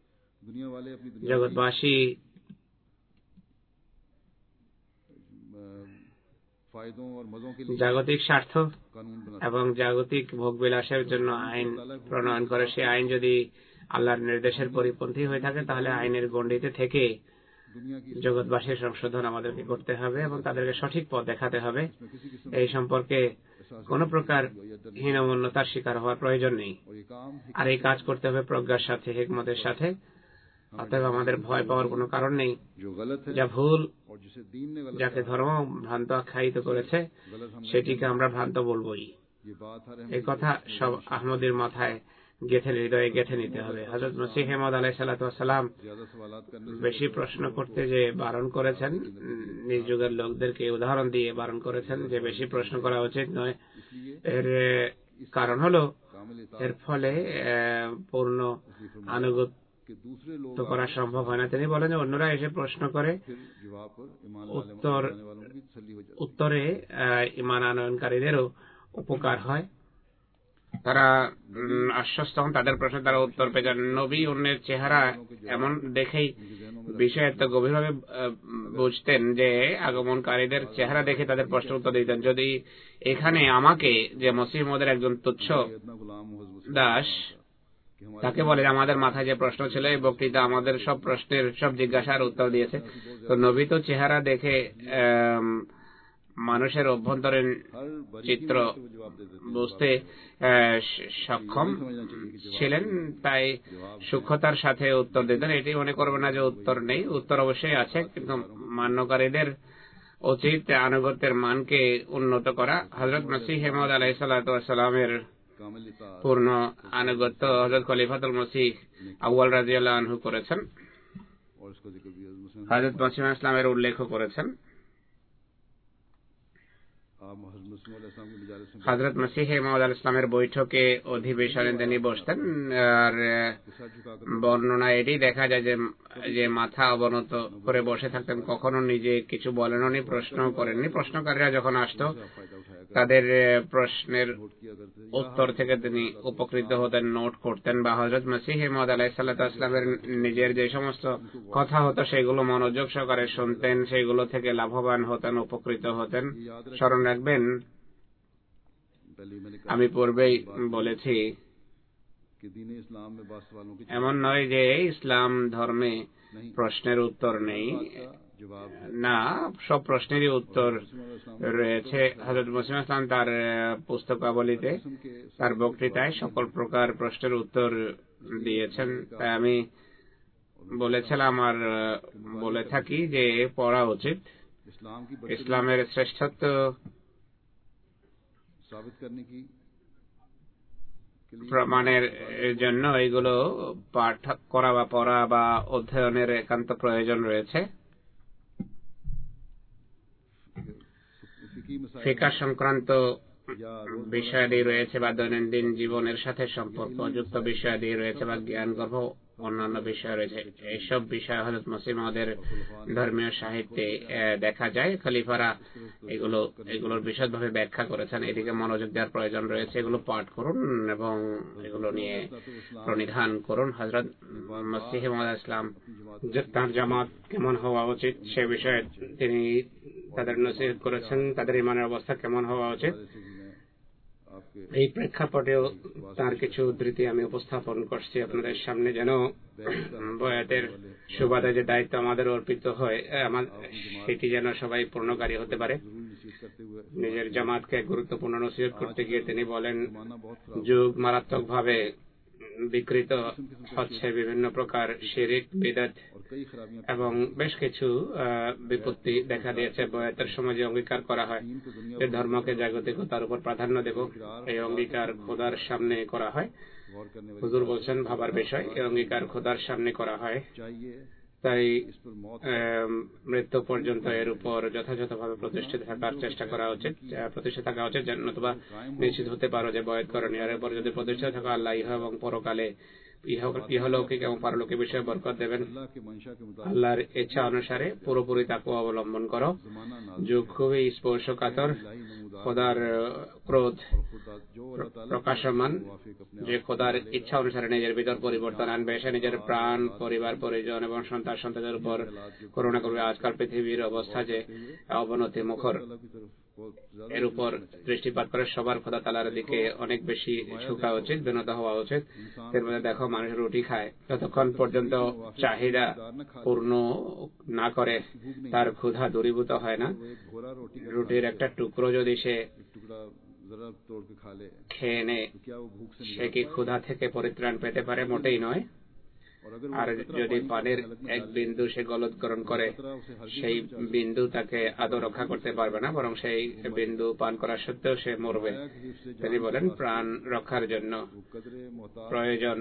জগৎবাসী জাগতিক স্বার্থ এবং জাগতিক ভোগবিলাসের জন্য আইন প্রণয়ন করে। সে আইন যদি আল্লাহর নির্দেশের পরিপন্থী হয়ে থাকে তাহলে আইনের গণ্ডিতে থেকে জগৎবাসীর সংশোধন আমাদেরকে করতে হবে এবং তাদেরকে সঠিক পথ দেখাতে হবে। এই সম্পর্কে কোন প্রকার হীনমন্যতার শিকার হওয়ার প্রয়োজন নেই, আর এই কাজ করতে হবে প্রজ্ঞার সাথে, হিকমতের সাথে। অতএব আমাদের ভয় পাওয়ার কোনো কারণ নেই। যা ভুল, যাকে ধর্ম ভ্রান্ত আখ্যায়িত করেছে সেটিকে আমরা ভ্রান্ত বলবই। এই কথা সব আহমদীর মাথায় হৃদয়ে গেঁথে নিতে হবে। হযরত মসিহ মাউদ আলাইহিস সালাম বেশি প্রশ্ন করতে যে বারণ করেছেন, নিজ যুগের লোকদেরকে উদাহরণ দিয়ে বারণ করেছেন যে বেশি প্রশ্ন করা উচিত নয়। এর কারণ হলো এর ফলে পূর্ণ আনুগত্য করা সম্ভব হয় না। তিনি বলেন যে অন্যরা এসে প্রশ্ন করে উত্তরে ঈমান আনয়নকারীদেরও উপকার হয়, তারা আশ্বস্ত হন, তাদের প্রশ্ন তারা উত্তর পেয়ে যান। নবী অন্যের চেহারা এমন দেখেই বিষয় এত গভীরভাবে বুঝতেন যে আগমনকারীদের চেহারা দেখে তাদের প্রশ্ন উত্তর দিতেন। যদি এখানে আমাকে, যে মসিহ মাউদের একজন তুচ্ছ দাস, তাকে বলে আমাদের মাথায় যে প্রশ্ন ছিল এই বক্তৃতা আমাদের সব প্রশ্নের সব জিজ্ঞাসার উত্তর দিয়েছে, তো নবী তো চেহারা দেখে মানুষের অভ্যন্তরীণ চিত্র বুঝতে সক্ষম ছিলেন, তাই সূক্ষ্মতার সাথে উত্তর দিতেন। এটি মনে করবে না যে উত্তর নেই, উত্তর অবশ্যই আছে, কিন্তু মান্যকারীদের উচিত আনুগত্যের মানকে উন্নত করা। হযরত মসিহ মাউদ আলাইহিস সালামের পূর্ণ আনুগত্য হযরত খলিফাতুল মসিহ আউয়াল রাদিয়াল্লাহু আনহু করেছেন। হযরত মসিহ ইসলামের উল্লেখ করেছেন। হযরত মসিহ মাউদ আলাইহিস সালামের বৈঠকে অধিবেশনে তিনি বসতেন, আর বর্ণনা এটি দেখা যায় যে মাথা অবনত করে বসে থাকতেন, কখনো নিজে কিছু বলেননি, প্রশ্ন করেননি। প্রশ্নকারীরা যখন আসতো তাদের প্রশ্নের উত্তর থেকে তিনি উপকৃত হতেন, নোট করতেন, বা হযরত মসিহ মাউদ আলাইহিস সালামের নিজের যে সমস্ত কথা হতো সেগুলো মনোযোগ সহকারে শুনতেন, সেগুলো থেকে লাভবান হতেন, উপকৃত হতেন। স্মরণ রাখবেন, আমি পূর্বেই বলেছি, এমন নয় যে ইসলাম ধর্মে প্রশ্নের উত্তর নেই, না, সব প্রশ্নেরই উত্তর রয়েছে। হযরত মসিহ ইসলাম তার পুস্তকাবলীতে, তার বক্তৃতায় সকল প্রকার প্রশ্নের উত্তর দিয়েছেন। তাই আমি বলেছিলাম আর বলে থাকি যে পড়া উচিত। ইসলামের শ্রেষ্ঠত্ব প্রমাণের জন্য এগুলো পাঠ করা বা পড়া বা অধ্যয়নের একান্ত প্রয়োজন রয়েছে। ফিকহ সংক্রান্ত বিষয়াদি রয়েছে, বা দৈনন্দিন জীবনের সাথে সম্পর্কযুক্ত বিষয়াদি রয়েছে, বা জ্ঞানগর্ভ অন্যান্য বিষয় রয়েছে। এইসব বিষয় হযরত মসিহ মাউদের ধর্মীয় সাহিত্যে দেখা যায়। খলিফারা এগুলোর বিশদভাবে ব্যাখ্যা করেছেন। এদিকে মনোযোগ দেওয়ার প্রয়োজন রয়েছে। এগুলো পাঠ করুন এবং এগুলো নিয়ে প্রণিধান করুন। হযরত মসিহ মাউদ ইসলাম তার জামাত কেমন হওয়া উচিত সে বিষয়ে তিনি তাদের নসিহত করেছেন, তাদের ঈমানের অবস্থা কেমন হওয়া উচিত। এই প্রেক্ষাপটেও তার কিছু উদ্ধৃতি আমি উপস্থাপন করছি আপনাদের সামনে, যেন বয়াতের সুবাদে যে দায়িত্ব আমাদের অর্পিত হয় সেটি যেন সবাই পূর্ণকারী হতে পারে। নিজের জামাতকে গুরুত্বপূর্ণ নসিহত করতে গিয়ে তিনি বলেন, যুগ মারাত্মকভাবে বিকৃত হচ্ছে, বিভিন্ন প্রকার শিরক, বিদআত এবং বেশ কিছু বিপত্তি দেখা দিয়েছে। বয়াতের সময় যে অঙ্গীকার করা হয় যে ধর্মকে জাগতিকতার উপর প্রাধান্য দেব, এই অঙ্গীকার খোদার সামনে করা হয়। হুজুর বলছেন ভাবার বিষয়, এই অঙ্গীকার খোদার সামনে করা হয়, তাই মৃত্যু পর্যন্ত এর উপর যথাযথভাবে প্রতিষ্ঠিত থাকার চেষ্টা করা উচিত, প্রতিষ্ঠিত থাকা উচিত, নতুবা নিশ্চিত হতে পারো যে বয়াত করণী। আর এরপর যদি প্রতিষ্ঠিত থাকা, আল্লাহ ইহ এবং পরকালে ইহলৌকিক এবং পারলৌকিক বিষয়ে বরকত দেবেন। আল্লাহর ইচ্ছা অনুসারে পুরোপুরি তাকওয়া অবলম্বন করো। যুগ খুবই স্পর্শকাতর, খোদার ক্রোধ প্রকাশমান, যে খোদার ইচ্ছা অনুসারে নিজের ভিতর পরিবর্তন আনবে, সে নিজের প্রাণ, পরিবার, পরিজন এবং সন্তানদের উপর করুণা করবে। আজকাল পৃথিবীর অবস্থা যে অবনতি মুখর, এর উপর দৃষ্টিপাত করে সবার খোদা তাআলার দিকে অনেক বেশি ঝুঁকা উচিত, বিনত হওয়া উচিত। এর মধ্যে দেখো, মানুষ রুটি খায়, যতক্ষণ পর্যন্ত চাহিদা পূর্ণ না করে তার ক্ষুধা দূরীভূত হয় না। রুটির একটা টুকরো যদি সে খেয়ে নেয়, সে কি ক্ষুধা থেকে পরিত্রাণ পেতে পারে? মোটেই নয়। আর যদি পানির এক বিন্দু সে গলৎকরণ করে, সেই বিন্দু তাকে আদৌ রক্ষা করতে পারবে না, বরং সেই বিন্দু পান করা সত্ত্বেও সে মরবে। তিনি বলেন, প্রাণ রক্ষার জন্য প্রয়োজন,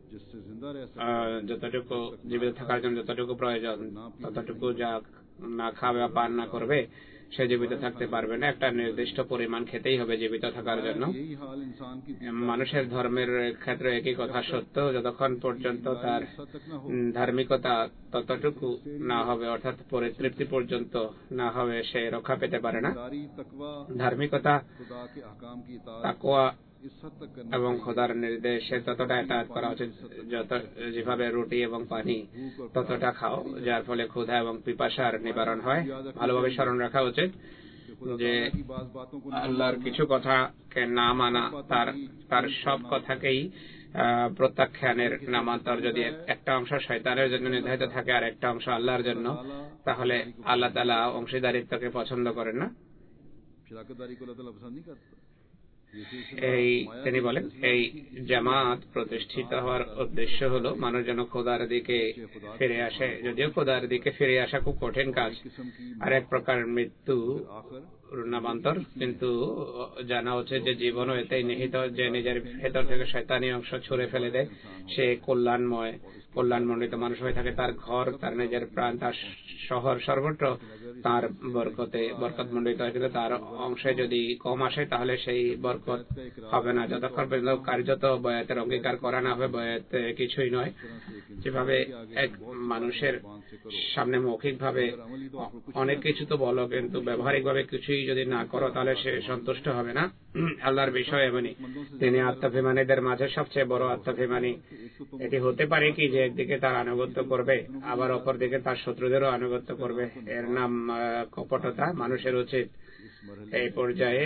যতটুকু জীবিত থাকার জন্য যতটুকু প্রয়োজন, ততটুকু যা না খাবে বা পান না করবে, সে জীবিত থাকতে পারবে না। একটা নির্দিষ্ট পরিমাণ খেতেই হবে জীবিত থাকার জন্য। মানুষের ধর্মের ক্ষেত্রে একই কথা সত্য, যতক্ষণ পর্যন্ত তার ধার্মিকতা ততটুকু না হবে, অর্থাৎ পরিতৃপ্তি পর্যন্ত না হবে, সে রক্ষা পেতে পারে না। ধার্মিকতা, তাকওয়া এবং খোদার নির্দেশে ততটা ইতাআত করা উচিত, যেভাবে রুটি এবং পানি ততটা খাও, যার ফলে ক্ষুধা এবং পিপাসার নিবারণ হয়। ভালোভাবে স্মরণ রাখা উচিত যে আল্লাহর কিছু কথাকে না মানা, তার সব কথাকেই প্রত্যাখ্যানের নামান্তর। যদি একটা অংশ শয়তানের জন্য নির্ধারিত থাকে আর একটা অংশ আল্লাহর জন্য, তাহলে আল্লাহ তাআলা অংশীদারিত্বকে পছন্দ করেন না। তিনি বলেন এই জামাত প্রতিষ্ঠিত হওয়ার উদ্দেশ্য হলো মানুষ যেন খোদার দিকে ফিরে আসে। যদিও খোদার দিকে ফিরে আসা খুব কঠিন কাজ, আর এক প্রকার মৃত্যু নামান্তর, কিন্তু জানা উচিত যে জীবনও এতেই নিহিত যে নিজের ভেতর থেকে শয়তানি অংশ ছুঁড়ে ফেলে দেয়, সে কল্যাণমণ্ডিত মানুষ হয়ে থাকে। তার ঘর, তার নিজের প্রাণ, তার শহর, সর্বত্র তার বরকতমণ্ডিত হয়। কিন্তু তার অংশে যদি কম আসে তাহলে সেই বরকত হবে না। যতক্ষণ পর্যন্ত কার্যত বয়াতের অঙ্গীকার করা না হবে, বয়াত কিছুই নয়। যেভাবে এক মানুষের সামনে মৌখিকভাবে অনেক কিছু তো বলো, কিন্তু ব্যবহারিকভাবে কিছুই যদি না করো তাহলে সে সন্তুষ্ট হবে না। আল্লাহর বিষয় এমনই, তিনি আত্মাভিমানীদের মাঝে সবচেয়ে বড় আত্মাভিমানী। এটি হতে পারে কি যে একদিকে তার আনুগত্য করবে, আবার অপর দিকে তার শত্রুদেরও আনুগত্য করবে। এর নাম কপটতা। মানুষের উচিত এই পর্যায়ে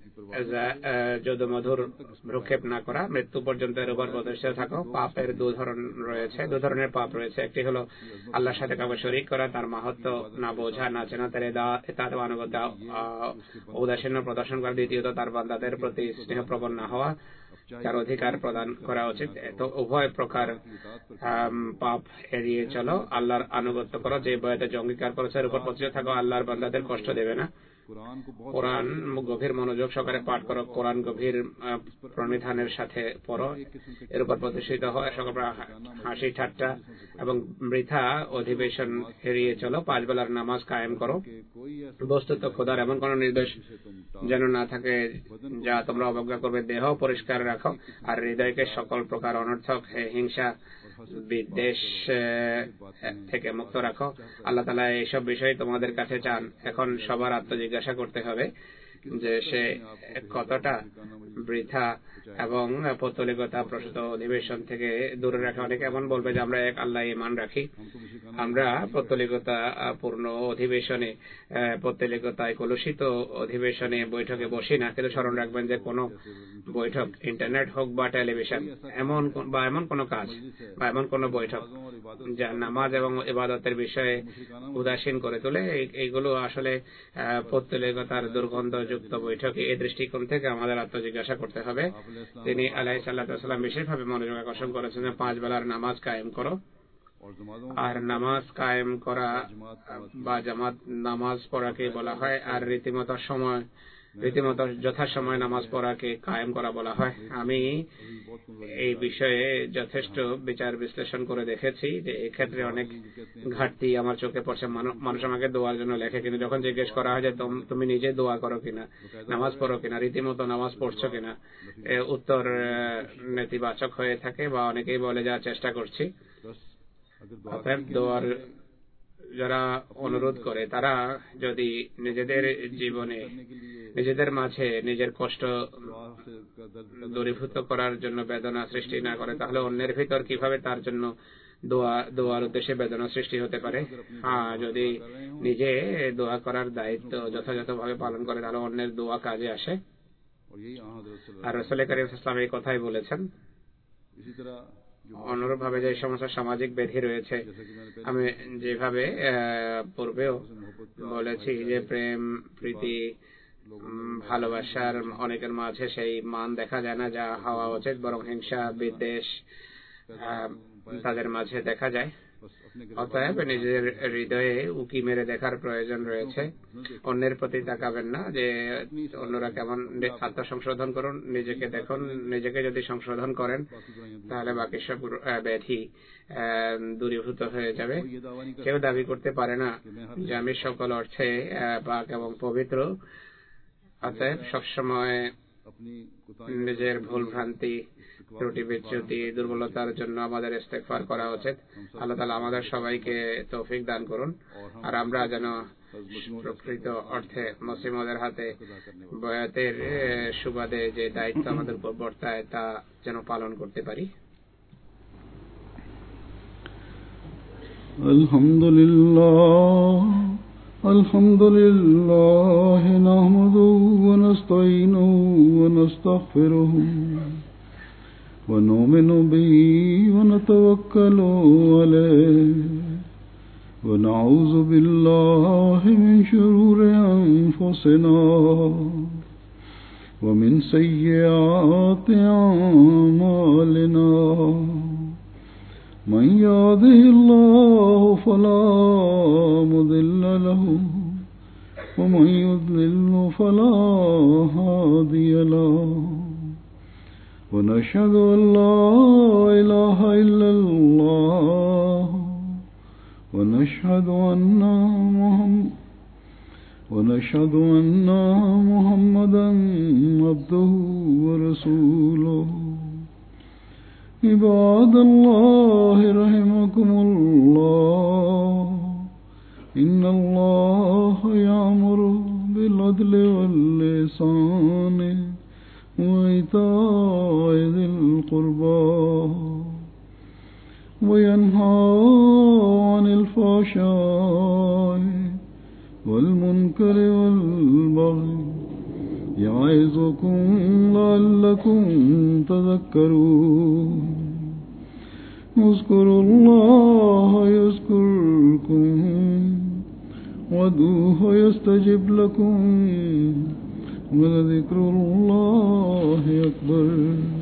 যদুমধুর ভ্রুক্ষেপ না করা, মৃত্যু পর্যন্ত এর উপর প্রতিষ্ঠিত থাকো। পাপের দু ধরনের পাপ রয়েছে। একটি হলো আল্লাহর সাথে কাউকে শরীক করা, তার মাহাত্ম্য না বোঝা, না চেনা, তার আনুগত্য ঔদাসীন্য প্রদর্শন করা। দ্বিতীয়ত তার বান্দাদের প্রতি স্নেহপ্রবণ না হওয়া, তার অধিকার প্রদান করা উচিত। তো উভয় প্রকার পাপ এড়িয়ে চলো, আল্লাহর আনুগত্য করো, যে বয়াতে অঙ্গীকার করেছে এর উপর প্রতিষ্ঠিত থাকো। আল্লাহর বান্দাদের কষ্ট দেবে না। কোরআন গভীর মনোযোগ সহকারে পাঠ করো, কোরআন গভীর প্রণিধানের সাথে পড়ো, এর উপর প্রতিষ্ঠিত হয়। সকল হাসি ঠাট্টা এবং বৃথা অধিবেশন এড়িয়ে চলো। 5 বেলার নামাজ কায়েম করো। বস্তুত খোদার এমন কোন নির্দেশ যেন না থাকে যা তোমরা অবজ্ঞা করবে। দেহ পরিষ্কার রাখো আর হৃদয়কে সকল প্রকার অনর্থক হিংসা বিদ্বেষ থেকে মুক্ত রাখো। আল্লাহ তাআলা এইসব বিষয় তোমাদের কাছে চান। এখন সবার আত্মজিজ্ঞাসা করতে হবে যে সে কতটা বৃথা এবং পৌত্তলিকতা প্রসূত অধিবেশন থেকে দূরে রাখে। অনেকে এমন বলবে যে আমরা এক আল্লাহ ঈমান রাখি, আমরা পৌত্তলিকতা পূর্ণ অধিবেশনে, পৌত্তলিকতায় কলুষিত অধিবেশনে বৈঠকে বসি না। কিন্তু স্মরণ রাখবেন যে কোনো বৈঠক, ইন্টারনেট হোক বা টেলিভিশন, এমন কোনো কাজ বা এমন কোনো বৈঠক যা নামাজ এবং ইবাদতের বিষয়ে উদাসীন করে তোলে, এইগুলো আসলে পৌত্তলিকতার দুর্গন্ধযুক্ত বৈঠক। এই দৃষ্টিকোণ থেকে আমাদের আত্মজিজ্ঞাসা করতে হবে। তিনি আলাইহিস সাল্লাতু ওয়াস সালাম বিশেষভাবে মনোযোগ আকর্ষণ করেছেন যে 5 বেলার নামাজ কায়েম করো। আর নামাজ কায়েম করা বা জামাত নামাজ পড়াকে বলা হয়, আর রীতিমতো যথাসময় নামাজ পড়াকে কায়েম করা বলা হয়। আমি এই বিষয়ে যথেষ্ট বিচার বিশ্লেষণ করে দেখেছি যে এক্ষেত্রে অনেক ঘাটতি আমার চোখে পড়ছে। মানুষ আমাকে দোয়ার জন্য লেখে, কিন্তু যখন জিজ্ঞেস করা হয় যে তুমি নিজে দোয়া করো কিনা, নামাজ পড়ো কিনা, রীতিমতো নামাজ পড়ছো কিনা, উত্তর নেতিবাচক হয়ে থাকে, বা অনেকেই বলে যা চেষ্টা করছি। অতএব দোয়ার যারা অনুরোধ করে তারা যদি নিজেদের জীবনে, নিজেদের মাঝে নিজের কষ্ট দূরীভূত করার জন্য বেদনা সৃষ্টি না করে, তাহলে অন্যের ভিতর কিভাবে তার জন্য দোয়ার উদ্দেশ্যে বেদনা সৃষ্টি হতে পারে? যদি নিজে দোয়া করার দায়িত্ব যথাযথভাবে পালন করে তাহলে অন্যের দোয়া কাজে আসে। আর রাসূল কারীম সাল্লাল্লাহু আলাইহি ওয়াসাল্লাম এই কথাই বলেছেন। অনুরূপভাবে যে সমস্ত সামাজিক ব্যাধি রয়েছে, আমি যেভাবে পূর্বেও বলেছি যে প্রেম, প্রীতি, ভালোবাসার অনেকের মাঝে সেই মান দেখা যায় না যা হওয়া উচিত, বরং হিংসা বিদ্বেষ তাদের মাঝে দেখা যায়। অতএব নিজের হৃদয়ে উকি মেরে দেখার প্রয়োজন রয়েছে। অন্যের প্রতি তাকাবেন না যে অন্যরা কেমন, আত্মসংশোধন করুন, নিজেকে দেখুন। নিজেকে যদি সংশোধন করেন তাহলে বাকি সব ব্যাধি দূরীভূত হয়ে যাবে। কেউ দাবি করতে পারে না যে আমি সকল অর্থে পাক এবং পবিত্র। অতএব সবসময় নিজের ভুল ভ্রান্তি, ত্রুটি বিচ্যুতি, দুর্বলতার জন্য আমাদের ইস্তেগফার করা উচিত। আল্লাহ তাআলা আমাদের সবাইকে তৌফিক দান করুন, আর আমরা যেন প্রকৃত অর্থে মুসলিমদের হাতে বয়াতের সুবাদে যে দায়িত্ব আমাদের উপর বর্তায় তা যেন পালন করতে পারি। আলহামদুলিল্লাহ নাহমাদুহু ওয়া নাস্তাঈনুহু ওয়া নাস্তাগফিরুহু ওয়া নু'মিনু বিহি ওয়া নাতাওয়াক্কালু আলাইহি ওয়া নাউযু বিল্লাহি মিন শুরুরি আনফুসিনা ومن سيئات أعمالنا من يهده الله فلا مضل له ومن يضلل فلا هادي له ونشهد أن لا إله إلا الله ونشهد أن محمدا عبده ورسوله عباد الله رحمكم الله إن الله يأمر بالعدل والإحسان وإيتاء ذي القربى وينهى عن الفحشاء والمنكر والبغي يعظكم لعلكم تذكرون اذكروا الله يذكركم وادعوه يستجب لكم ولذكر الله أكبر